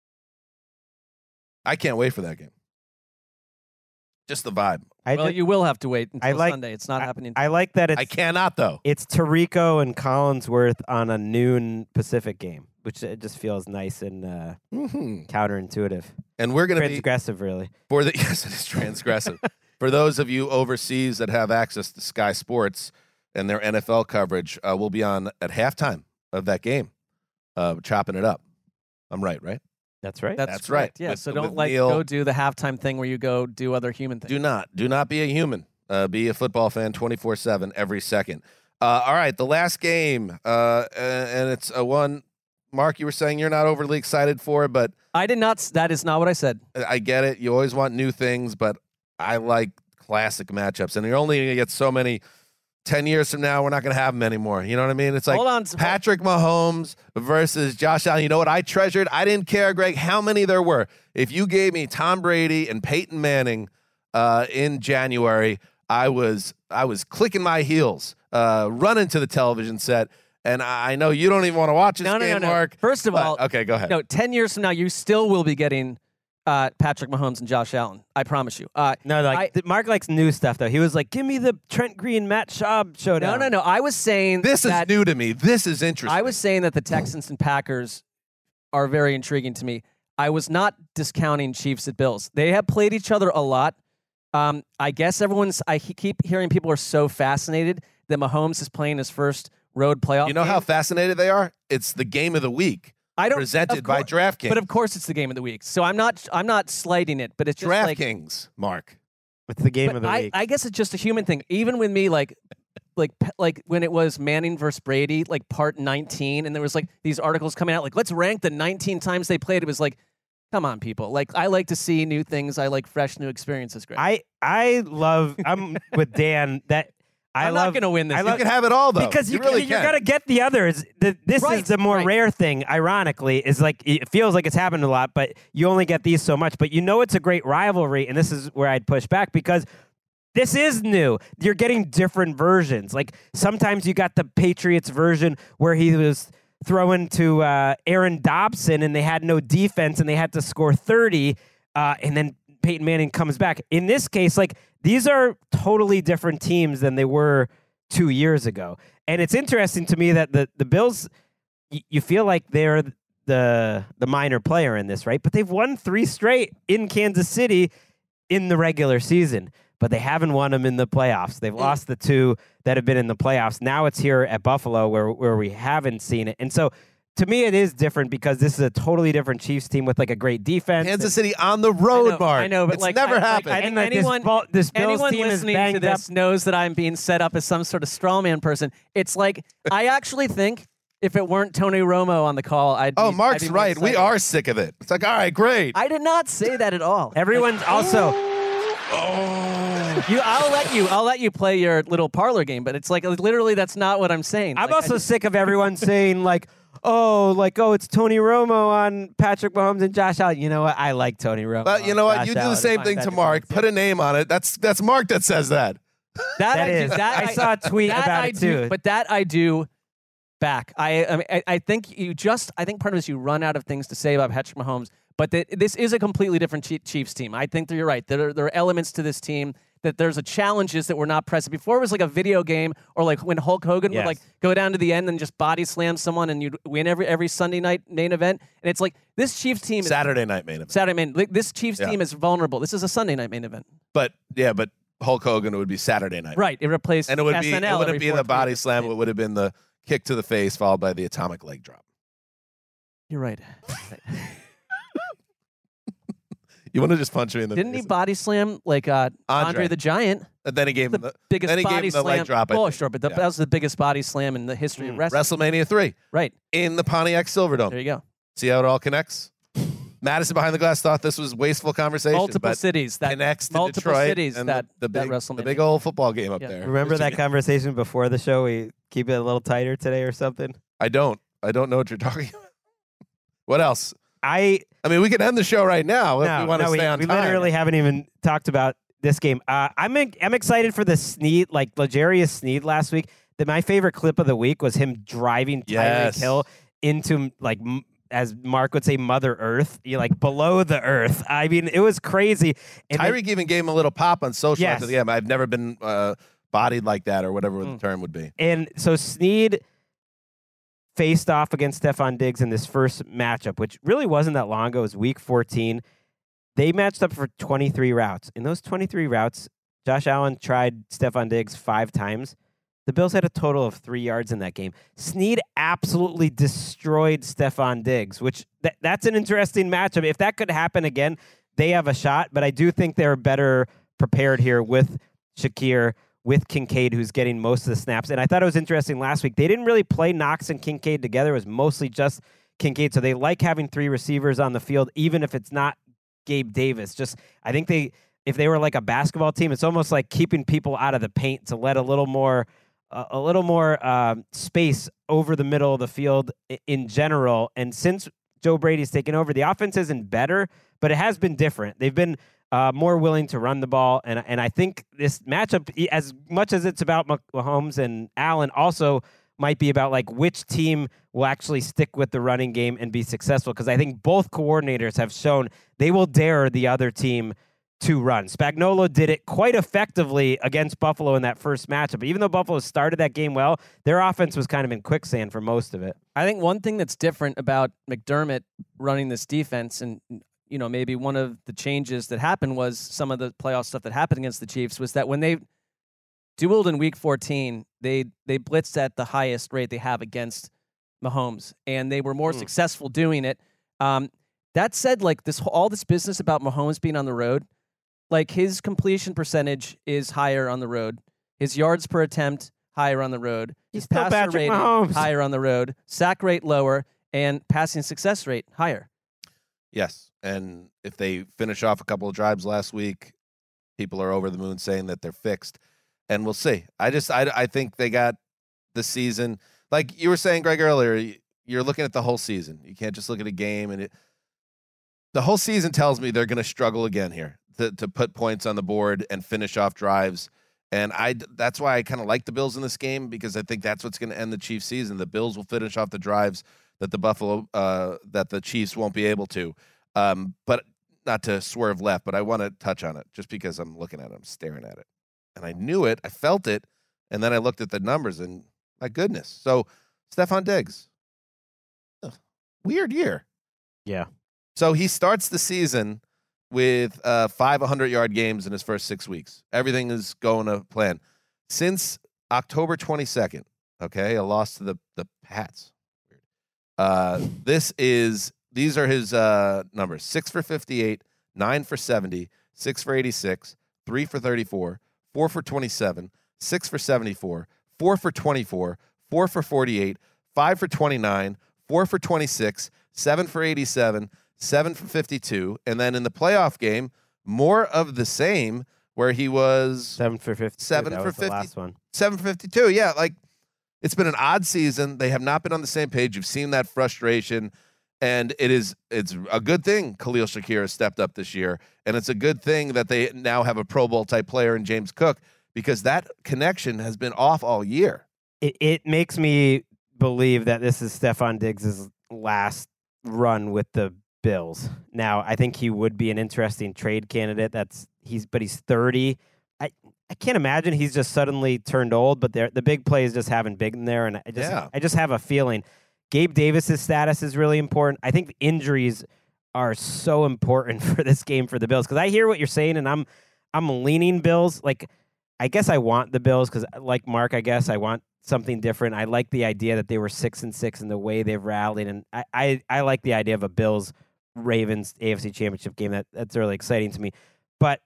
I can't wait for that game. Just the vibe. I well, did, you will have to wait until I like, Sunday. It's not I, happening. I like that it's... I cannot, though. It's Tirico and Collinsworth on a noon Pacific game, which it just feels nice and uh, mm-hmm. counterintuitive. And we're going to be... Transgressive, really. For the Yes, it is transgressive. For those of you overseas that have access to Sky Sports and their N F L coverage, uh, we'll be on at halftime of that game, uh, chopping it up. I'm right, right? That's right. That's, That's correct. right. Yeah. With- so with don't like Neil- go do the halftime thing where you go do other human things. Do not. Do not be a human. Uh, be a football fan twenty-four seven every second. Uh, all right, the last game, uh, and it's a one. Mark, you were saying you're not overly excited for it, but I did not. That is not what I said. I get it. You always want new things, but I like classic matchups, and you're only going to get so many. Ten years from now, we're not going to have them anymore. You know what I mean? It's like Hold on. Patrick Mahomes versus Josh Allen. You know what I treasured? I didn't care, Greg, how many there were. If you gave me Tom Brady and Peyton Manning uh, in January, I was I was clicking my heels, uh, running to the television set. And I know you don't even want to watch this No, no, game, no, no. Mark. First of but- all, okay, go ahead. No, ten years from now, you still will be getting uh, Patrick Mahomes and Josh Allen. I promise you. Uh, No, like I- th- Mark likes new stuff though. He was like, "Give me the Trent Green, Matt Schaub showdown." no, no, no. I was saying This is that, new to me. This is interesting. I was saying that the Texans and Packers are very intriguing to me. I was not discounting Chiefs at Bills. They have played each other a lot. Um, I guess everyone's. I he- keep hearing people are so fascinated that Mahomes is playing his first road playoff. You know game. how fascinated they are? It's the game of the week. I don't presented of by cour- DraftKings. But of course, it's the game of the week. So I'm not. I'm not slighting it. But it's just like DraftKings, Mark. It's the game but of the I, week. I guess it's just a human thing. Even with me, like, like, like when it was Manning versus Brady, like part nineteen, and there was like these articles coming out, like, let's rank the nineteen times they played. It was like, come on, people. Like, I like to see new things. I like fresh new experiences. Greg. I I love. I'm with Dan. That I I'm love. not going to win this. I You love can have it all, though. because you, you really can, you're can. gonna get the others. The, this Right, is the more right. rare thing. Ironically, is like it feels like it's happened a lot, but you only get these so much. But you know it's a great rivalry, and this is where I'd push back because this is new. You're getting different versions. Like sometimes you got the Patriots version where he was throwing to uh, Aaron Dobson, and they had no defense, and they had to score thirty, uh, and then Peyton Manning comes back. In this case, like these are totally different teams than they were two years ago. And it's interesting to me that the, the Bills, y- you feel like they're the the minor player in this, right? But they've won three straight in Kansas City in the regular season, but they haven't won them in the playoffs. They've lost the two that have been in the playoffs. Now it's here at Buffalo where, where we haven't seen it. And so to me, it is different because this is a totally different Chiefs team with like a great defense. Kansas City on the road, I know, Mark. I know, but it's like never I, happened. Like, I think And, like, this anyone, ball- this Bills anyone team is listening to banged this knows that I'm being set up as some sort of strawman person. It's like I actually think if it weren't Tony Romo on the call, I'd. oh, be, Mark's I'd be more right. We excited. are sick of it. It's like, all right, great. I did not say that at all. Everyone's also. You, I'll let you. I'll let you play your little parlor game, but it's like literally that's not what I'm saying. I'm Like, I also just- sick of everyone saying like, oh, like oh, it's Tony Romo on Patrick Mahomes and Josh Allen. You know what? I like Tony Romo. But you know what? Josh You do the Allen. same Fine, thing that to defense, Mark. yeah. Put a name on it. That's that's Mark that says that. That, That I is. do, that I saw a tweet that about I it, do, too. But that I do back. I I, mean, I I think you just I think part of it is you run out of things to say about Patrick Mahomes. But that this is a completely different Chi- Chiefs team. I think that you're right. There are, there are elements to this team that there's a challenges that were not present before. It was like a video game, or like when Hulk Hogan Yes. would like go down to the end and just body slam someone, and you'd win every every Sunday night main event. And it's like this Chiefs team is Saturday night main event. Saturday main. like, This Chiefs Yeah. team is vulnerable. This is a Sunday night main event. But yeah, but Hulk Hogan would be Saturday night. Right. It replaced And it would S N be L it wouldn't every be the fourth body week. slam. It would have been the kick to the face followed by the atomic leg drop. You're right. You want to just punch me in the Didn't he face? body slam like uh, Andre. Andre. the Giant? And then he gave him The the biggest then he body gave him the slam. leg drop. I Oh, think. sure, but the, Yeah. that was the biggest body slam in the history of wrestling. WrestleMania three Right. in the Pontiac Silverdome. There you go. See how it all connects? Madison Behind the Glass thought this was wasteful conversation. Multiple but cities that connects to multiple Detroit cities and that the, the that big, WrestleMania. the big old football game up Yeah. there. Remember that conversation before the show? We keep it a little tighter today or something. I don't. I don't know what you're talking about. What else? I I mean, we can end the show right now if no, we want to no, stay we, on we time. literally haven't even talked about this game. Uh, I'm I'm excited for the Snead, like L'Jarius Snead last week. The, my favorite clip of the week was him driving Tyreek Yes. Hill into like. M- as Mark would say, Mother Earth, you like below the earth. I mean, it was crazy. And then- Tyreek even gave him a little pop on social Yes. after the game. I've never been uh, bodied like that or whatever Mm. the term would be. And so Snead faced off against Stephon Diggs in this first matchup, which really wasn't that long ago. It was week fourteen. They matched up for twenty-three routes. In those twenty-three routes, Josh Allen tried Stephon Diggs five times. The Bills had a total of three yards in that game. Snead absolutely destroyed Stephon Diggs, which th- that's an interesting matchup. If that could happen again, they have a shot, but I do think they're better prepared here with Shakir, with Kincaid, who's getting most of the snaps. And I thought it was interesting last week. They didn't really play Knox and Kincaid together. It was mostly just Kincaid. So they like having three receivers on the field, even if it's not Gabe Davis. Just, I think they, if they were like a basketball team, it's almost like keeping people out of the paint to let a little more, uh, a little more um, space over the middle of the field i- in general. And since Joe Brady's taken over, the offense isn't better, but it has been different. They've been uh, more willing to run the ball, and and I think this matchup, e- as much as it's about Mah- Mahomes and Allen, also might be about like which team will actually stick with the running game and be successful. Because I think both coordinators have shown they will dare the other team to run. Spagnuolo did it quite effectively against Buffalo in that first matchup. Even though Buffalo started that game well, their offense was kind of in quicksand for most of it. I think one thing that's different about McDermott running this defense, and you know, maybe one of the changes that happened was some of the playoff stuff that happened against the Chiefs was that when they dueled in Week fourteen, they they blitzed at the highest rate they have against Mahomes, and they were more Mm. successful doing it. Um, that said, like this, all this business about Mahomes being on the road, like his completion percentage is higher on the road, his yards per attempt higher on the road, He's his still passer Patrick rating Mahomes. higher on the road, sack rate lower, and passing success rate higher. Yes. And if they finish off a couple of drives last week, people are over the moon saying that they're fixed. And we'll see. I just, I, I think they got the season. Like you were saying, Greg, earlier, y- you're looking at the whole season. You can't just look at a game. And it, the whole season tells me they're going to struggle again here to, to put points on the board and finish off drives. And I, that's why I kind of like the Bills in this game, because I think that's what's going to end the Chiefs season. The Bills will finish off the drives that the Buffalo, uh, that the Chiefs won't be able to. Um, but not to swerve left, but I want to touch on it just because I'm looking at it, I'm staring at it. And I knew it, I felt it, and then I looked at the numbers, and my goodness. So, Stephon Diggs, ugh, weird year. Yeah. So he starts the season with uh, five hundred-yard games in his first six weeks. Everything is going to plan. Since October twenty-second, okay, a loss to the, the Pats. Uh, this is these are his uh, numbers: six for fifty-eight, nine for seventy, six for eighty-six, three for thirty-four, four for twenty-seven, six for seventy-four, four for twenty-four, four for forty-eight, five for twenty-nine, four for twenty-six, seven for eighty-seven, seven for fifty-two, and then in the playoff game, more of the same, where he was seven for fifty, seven that for was the fifty, last one. seven for fifty-two. Yeah, like it's been an odd season. They have not been on the same page. You've seen that frustration, and it is it's a good thing Khalil Shakir has stepped up this year, and it's a good thing that they now have a Pro Bowl type player in James Cook, because that connection has been off all year. It it makes me believe that this is Stephon Diggs' last run with the Bills. Now, I think he would be an interesting trade candidate. That's he's, but he's thirty. I, I can't imagine he's just suddenly turned old. But the big plays just haven't been there, and I just Yeah. I just have a feeling Gabe Davis's status is really important. I think the injuries are so important for this game for the Bills, because I hear what you're saying, and I'm I'm leaning Bills. Like, I guess I want the Bills because, like Mark, I guess I want something different. I like the idea that they were six and six and the way they've rallied, and I, I, I like the idea of a Bills Ravens A F C Championship game. That that's really exciting to me. But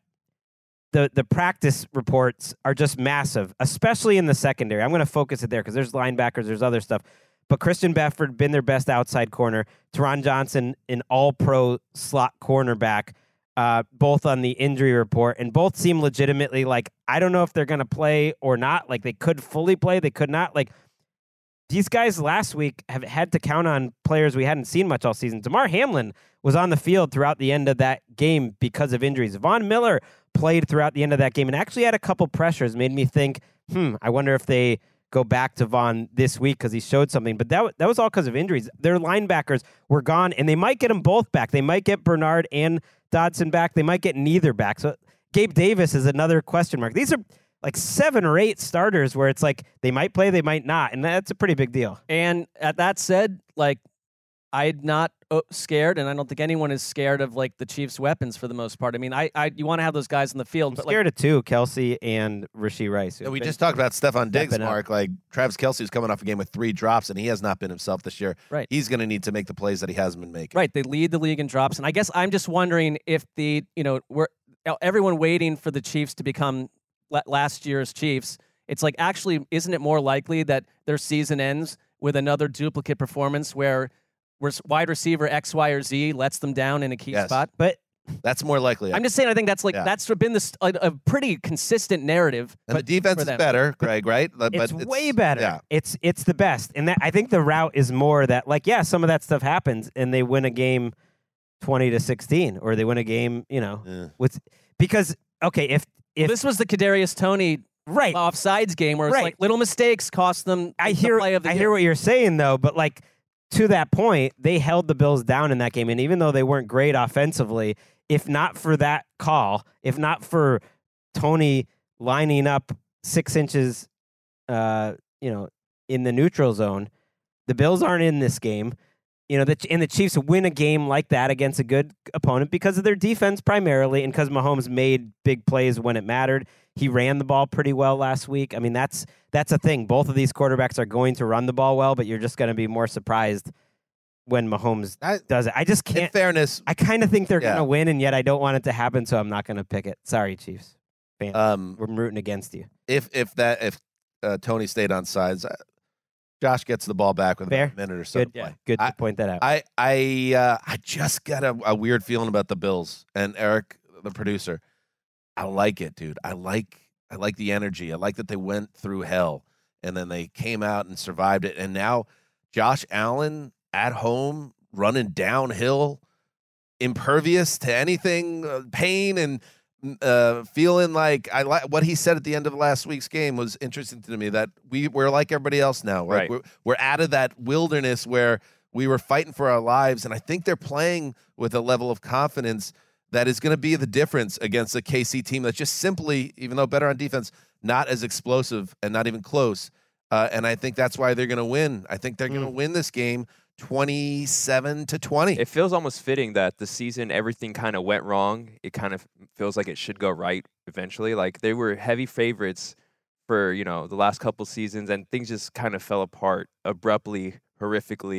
the the practice reports are just massive, especially in the secondary. I'm going to focus it there because there's linebackers, there's other stuff. But Christian Bedford been their best outside corner. Teron Johnson, an all-pro slot cornerback, uh, both on the injury report, and both seem legitimately like, I don't know if they're going to play or not. Like, they could fully play, they could not. Like, these guys last week have had to count on players we hadn't seen much all season. Damar Hamlin was on the field throughout the end of that game because of injuries. Von Miller played throughout the end of that game and actually had a couple pressures, made me think, hmm, I wonder if they go back to Von this week because he showed something. But that, that was all because of injuries. Their linebackers were gone, and they might get them both back. They might get Bernard and Dodson back. They might get neither back. So Gabe Davis is another question mark. These are like seven or eight starters where it's like they might play, they might not, and that's a pretty big deal. And at that said, like, I'm not uh, scared, and I don't think anyone is scared of like the Chiefs' weapons for the most part. I mean, I, I you want to have those guys in the field, I'm but scared like, of two, Kelsey and Rashee Rice. Yeah, we just talked about Stephon Diggs, stepping up. Mark. Like Travis Kelce's coming off a game with three drops, and he has not been himself this year. Right. He's going to need to make the plays that he hasn't been making. right, they lead the league in drops, and I guess I'm just wondering if the you know we're everyone waiting for the Chiefs to become la- last year's Chiefs. It's like, actually, isn't it more likely that their season ends with another duplicate performance where where wide receiver X, Y, or Z lets them down in a key Yes. spot? But That's more likely. I'm just saying, I think that's like Yeah. that's been this a, a pretty consistent narrative. And but- the defense for is them. better, Greg, right? But It's, way better. Yeah. It's it's the best, and that, I think the route is more that, like, yeah, some of that stuff happens, and they win a game twenty to sixteen, or they win a game, you know, Yeah. with because okay, if if This was the Kadarius Toney right offsides game where it's Right. like little mistakes cost them. I the hear play of the I year. hear what you're saying though, but like to that point, they held the Bills down in that game, and even though they weren't great offensively, if not for that call, if not for Tony lining up six inches, uh, you know, in the neutral zone, the Bills aren't in this game. You know, the, and the Chiefs win a game like that against a good opponent because of their defense primarily, and because Mahomes made big plays when it mattered. He ran the ball pretty well last week. I mean, that's that's a thing. Both of these quarterbacks are going to run the ball well, but you're just going to be more surprised when Mahomes I, does it. I just in can't. fairness, I kind of think they're Yeah. going to win, and yet I don't want it to happen, so I'm not going to pick it. Sorry, Chiefs fans. um, We're rooting against you. if if that if uh, Tony stayed on sides, uh, Josh gets the ball back with Fair. about a minute or so Good, to play. good I, to point that out. I I uh, I just got a, a weird feeling about the Bills, and Eric, the producer. I like it, dude. I like I like the energy. I like that they went through hell and then they came out and survived it. And now Josh Allen at home running downhill, impervious to anything, uh, pain, and uh, feeling like I like what he said at the end of last week's game was interesting to me. That we we're like everybody else now. Like Right. we're, we're out of that wilderness where we were fighting for our lives, and I think they're playing with a level of confidence that is going to be the difference against a K C team that's just simply, even though better on defense, not as explosive and not even close. Uh, and I think that's why they're going to win. I think they're going to win this game twenty-seven to twenty. It feels almost fitting that the season, everything kind of went wrong. It kind of feels like it should go right eventually. Like they were heavy favorites for, you know, the last couple seasons, and things just kind of fell apart abruptly, horrifically,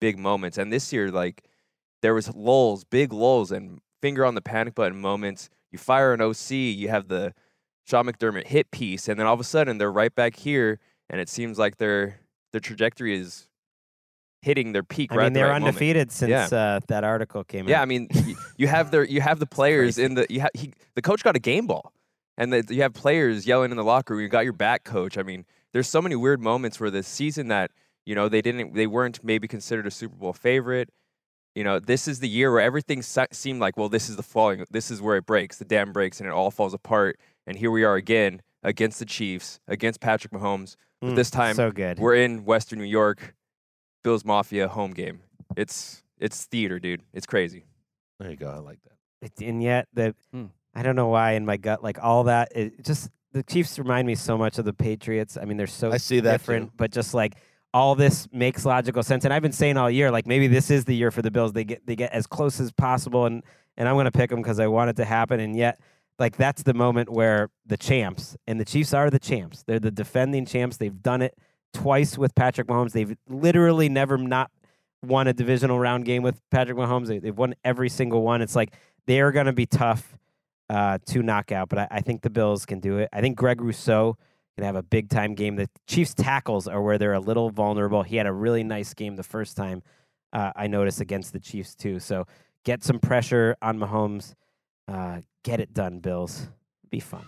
big moments. And this year, like, there was lulls, big lulls, and finger on the panic button moments. You fire an O C, you have the Sean McDermott hit piece, and then all of a sudden they're right back here, and it seems like their their trajectory is hitting their peak. I right mean, at the they're right undefeated moment. since Yeah. uh, that article came Yeah, out. I mean, you, you have their you have the players in the you have he the coach got a game ball, and the, you have players yelling in the locker room. You got your back coach. I mean, there's so many weird moments where this season that you know they didn't they weren't maybe considered a Super Bowl favorite. You know, this is the year where everything se- seemed like, well, this is the falling, this is where it breaks, the dam breaks, and it all falls apart. And here we are again against the Chiefs, against Patrick Mahomes. But Mm, this time, so good. we're in Western New York, Bills Mafia home game. It's it's theater, dude. It's crazy. There you go. I like that. It- and yet the Hmm. I don't know why in my gut, like all that, it just the Chiefs remind me so much of the Patriots. I mean, they're so I see that different, too. but just like all this makes logical sense. And I've been saying all year, like maybe this is the year for the Bills. They get they get as close as possible, and and I'm going to pick them because I want it to happen. And yet, like that's the moment where the champs, and the Chiefs are the champs. They're the defending champs. They've done it twice with Patrick Mahomes. They've literally never not won a divisional round game with Patrick Mahomes. They, they've won every single one. It's like they are going to be tough uh, to knock out, but I, I think the Bills can do it. I think Greg Rousseau can have a big time game. The Chiefs tackles are where they're a little vulnerable. He had a really nice game the first time uh, I noticed against the Chiefs too. So get some pressure on Mahomes. Uh, get it done, Bills. Be fun.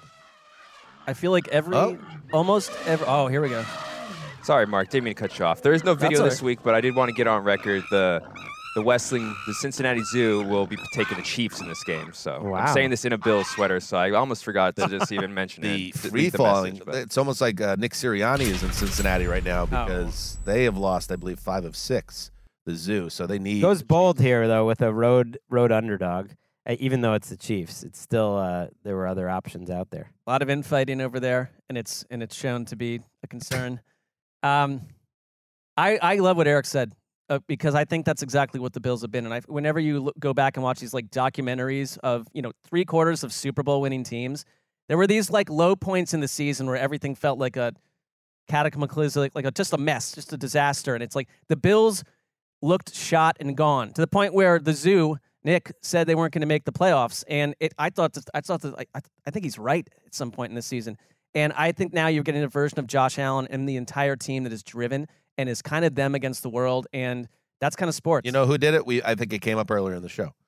I feel like every, Oh. almost every, oh, here we go. Sorry, Mark. Didn't mean to cut you off. There is no video all this right. week, but I did want to get on record. The the Westling, the Cincinnati Zoo will be taking the Chiefs in this game. So Wow. I'm saying this in a Bills sweater, so I almost forgot to just even mention The it. to leak free the falling. message, but- It's almost like uh, Nick Sirianni is in Cincinnati right now Oh. because they have lost, I believe, five of six. The Zoo, so they need. Goes bold here though with a road road underdog. Uh, even though it's the Chiefs, it's still uh, there were other options out there. A lot of infighting over there, and it's and it's shown to be a concern. Um, I I love what Eric said uh, because I think that's exactly what the Bills have been. And I, whenever you look, go back and watch these like documentaries of you know three quarters of Super Bowl winning teams, there were these like low points in the season where everything felt like a cataclysmic, like a, just a mess, just a disaster. And it's like the Bills looked shot and gone to the point where the Zoo. Nick said they weren't going to make the playoffs, and it. I thought. That, I thought that. I, I think he's right at some point in this season, and I think now you're getting a version of Josh Allen and the entire team that is driven and is kind of them against the world, and that's kind of sports. You know who did it? We I think it came up earlier in the show.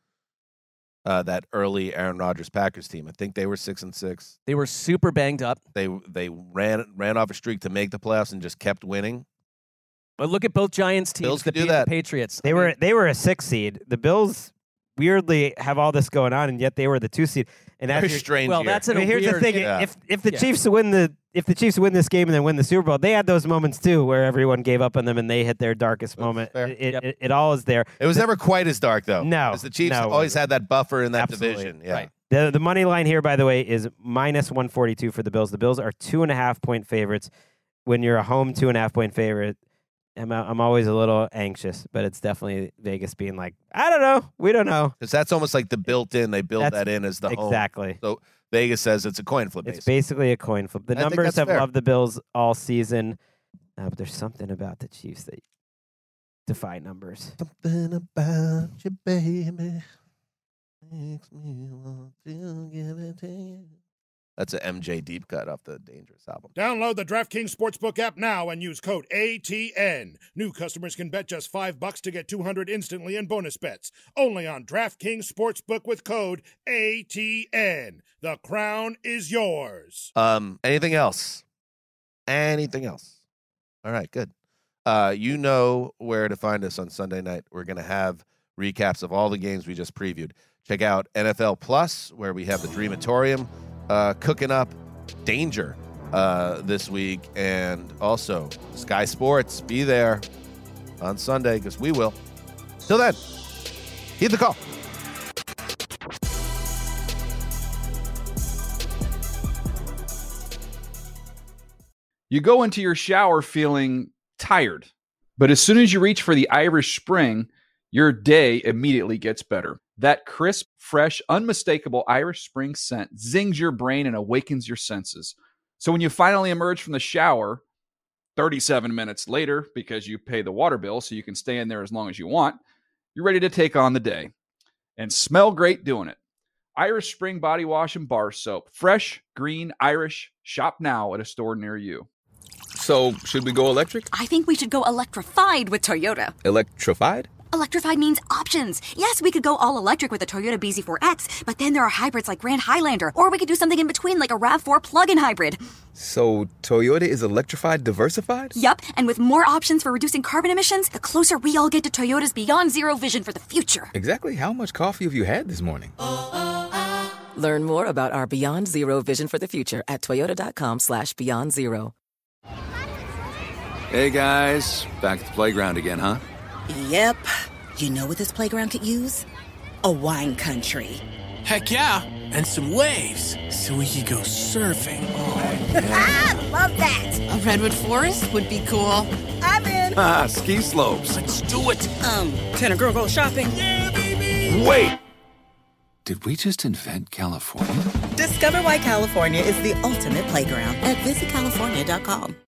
Uh, that early Aaron Rodgers Packers team. I think they were six and six. They were super banged up. They they ran ran off a streak to make the playoffs and just kept winning. But look at both Giants teams Bills that could do beat that. the Patriots. They I were mean, they were a six seed. The Bills weirdly have all this going on, and yet they were the two seed. And Very after, strange well, year. that's I in mean, a here's the weird- thing: Yeah. if if the Yeah. Chiefs win the if the Chiefs win this game and then win the Super Bowl, they had those moments too where everyone gave up on them and they hit their darkest moment. fair. It, Yep. it, it all is there. It was never quite as dark though. No, because the Chiefs no, it always wasn't. had that buffer in that Absolutely. division. Yeah. Right. The the money line here, by the way, is minus one forty two for the Bills. The Bills are two and a half point favorites. When you're a home two and a half point favorite, I'm I'm always a little anxious, but it's definitely Vegas being like, I don't know, we don't know. Because that's almost like the built-in. They build That's- that in as the home. exactly. So Vegas says it's a coin flip. It's basically. basically a coin flip. The I think numbers that's have fair. loved the Bills all season, uh, but there's something about the Chiefs that defy numbers. Something about you, baby, makes me want to give it to you. That's an M J deep cut off the Dangerous album. Download the DraftKings Sportsbook app now and use code A T N. New customers can bet just five bucks to get two hundred instantly in bonus bets. Only on DraftKings Sportsbook with code A T N. The crown is yours. Um, anything else? Anything else? All right, good. Uh, you know where to find us on Sunday night. We're going to have recaps of all the games we just previewed. Check out N F L Plus, where we have the Dreamatorium uh, cooking up Danger uh, this week. And also Sky Sports. Be there on Sunday because we will. Till then, heed the call. You go into your shower feeling tired, but as soon as you reach for the Irish Spring, your day immediately gets better. That crisp, fresh, unmistakable Irish Spring scent zings your brain and awakens your senses. So when you finally emerge from the shower, thirty-seven minutes later, because you pay the water bill so you can stay in there as long as you want, you're ready to take on the day and smell great doing it. Irish Spring Body Wash and Bar Soap. Fresh, green, Irish. Shop now at a store near you. So, should we go electric? I think we should go electrified with Toyota. Electrified? Electrified means options. Yes, we could go all electric with a Toyota B Z four X, but then there are hybrids like Grand Highlander, or we could do something in between like a RAV four plug-in hybrid. So, Toyota is electrified diversified? Yup, and with more options for reducing carbon emissions, the closer we all get to Toyota's Beyond Zero vision for the future. Exactly how much coffee have you had this morning? Learn more about our Beyond Zero vision for the future at toyota.com slash beyond zero. Hey guys, back at the playground again, huh? Yep. You know what this playground could use? A wine country. Heck yeah, and some waves so we could go surfing. Oh, ah, love that. A redwood forest would be cool. I'm in. Ah, ski slopes. Let's do it. Um, can a girl go shopping? Yeah, baby. Wait! Did we just invent California? Discover why California is the ultimate playground at visit california dot com.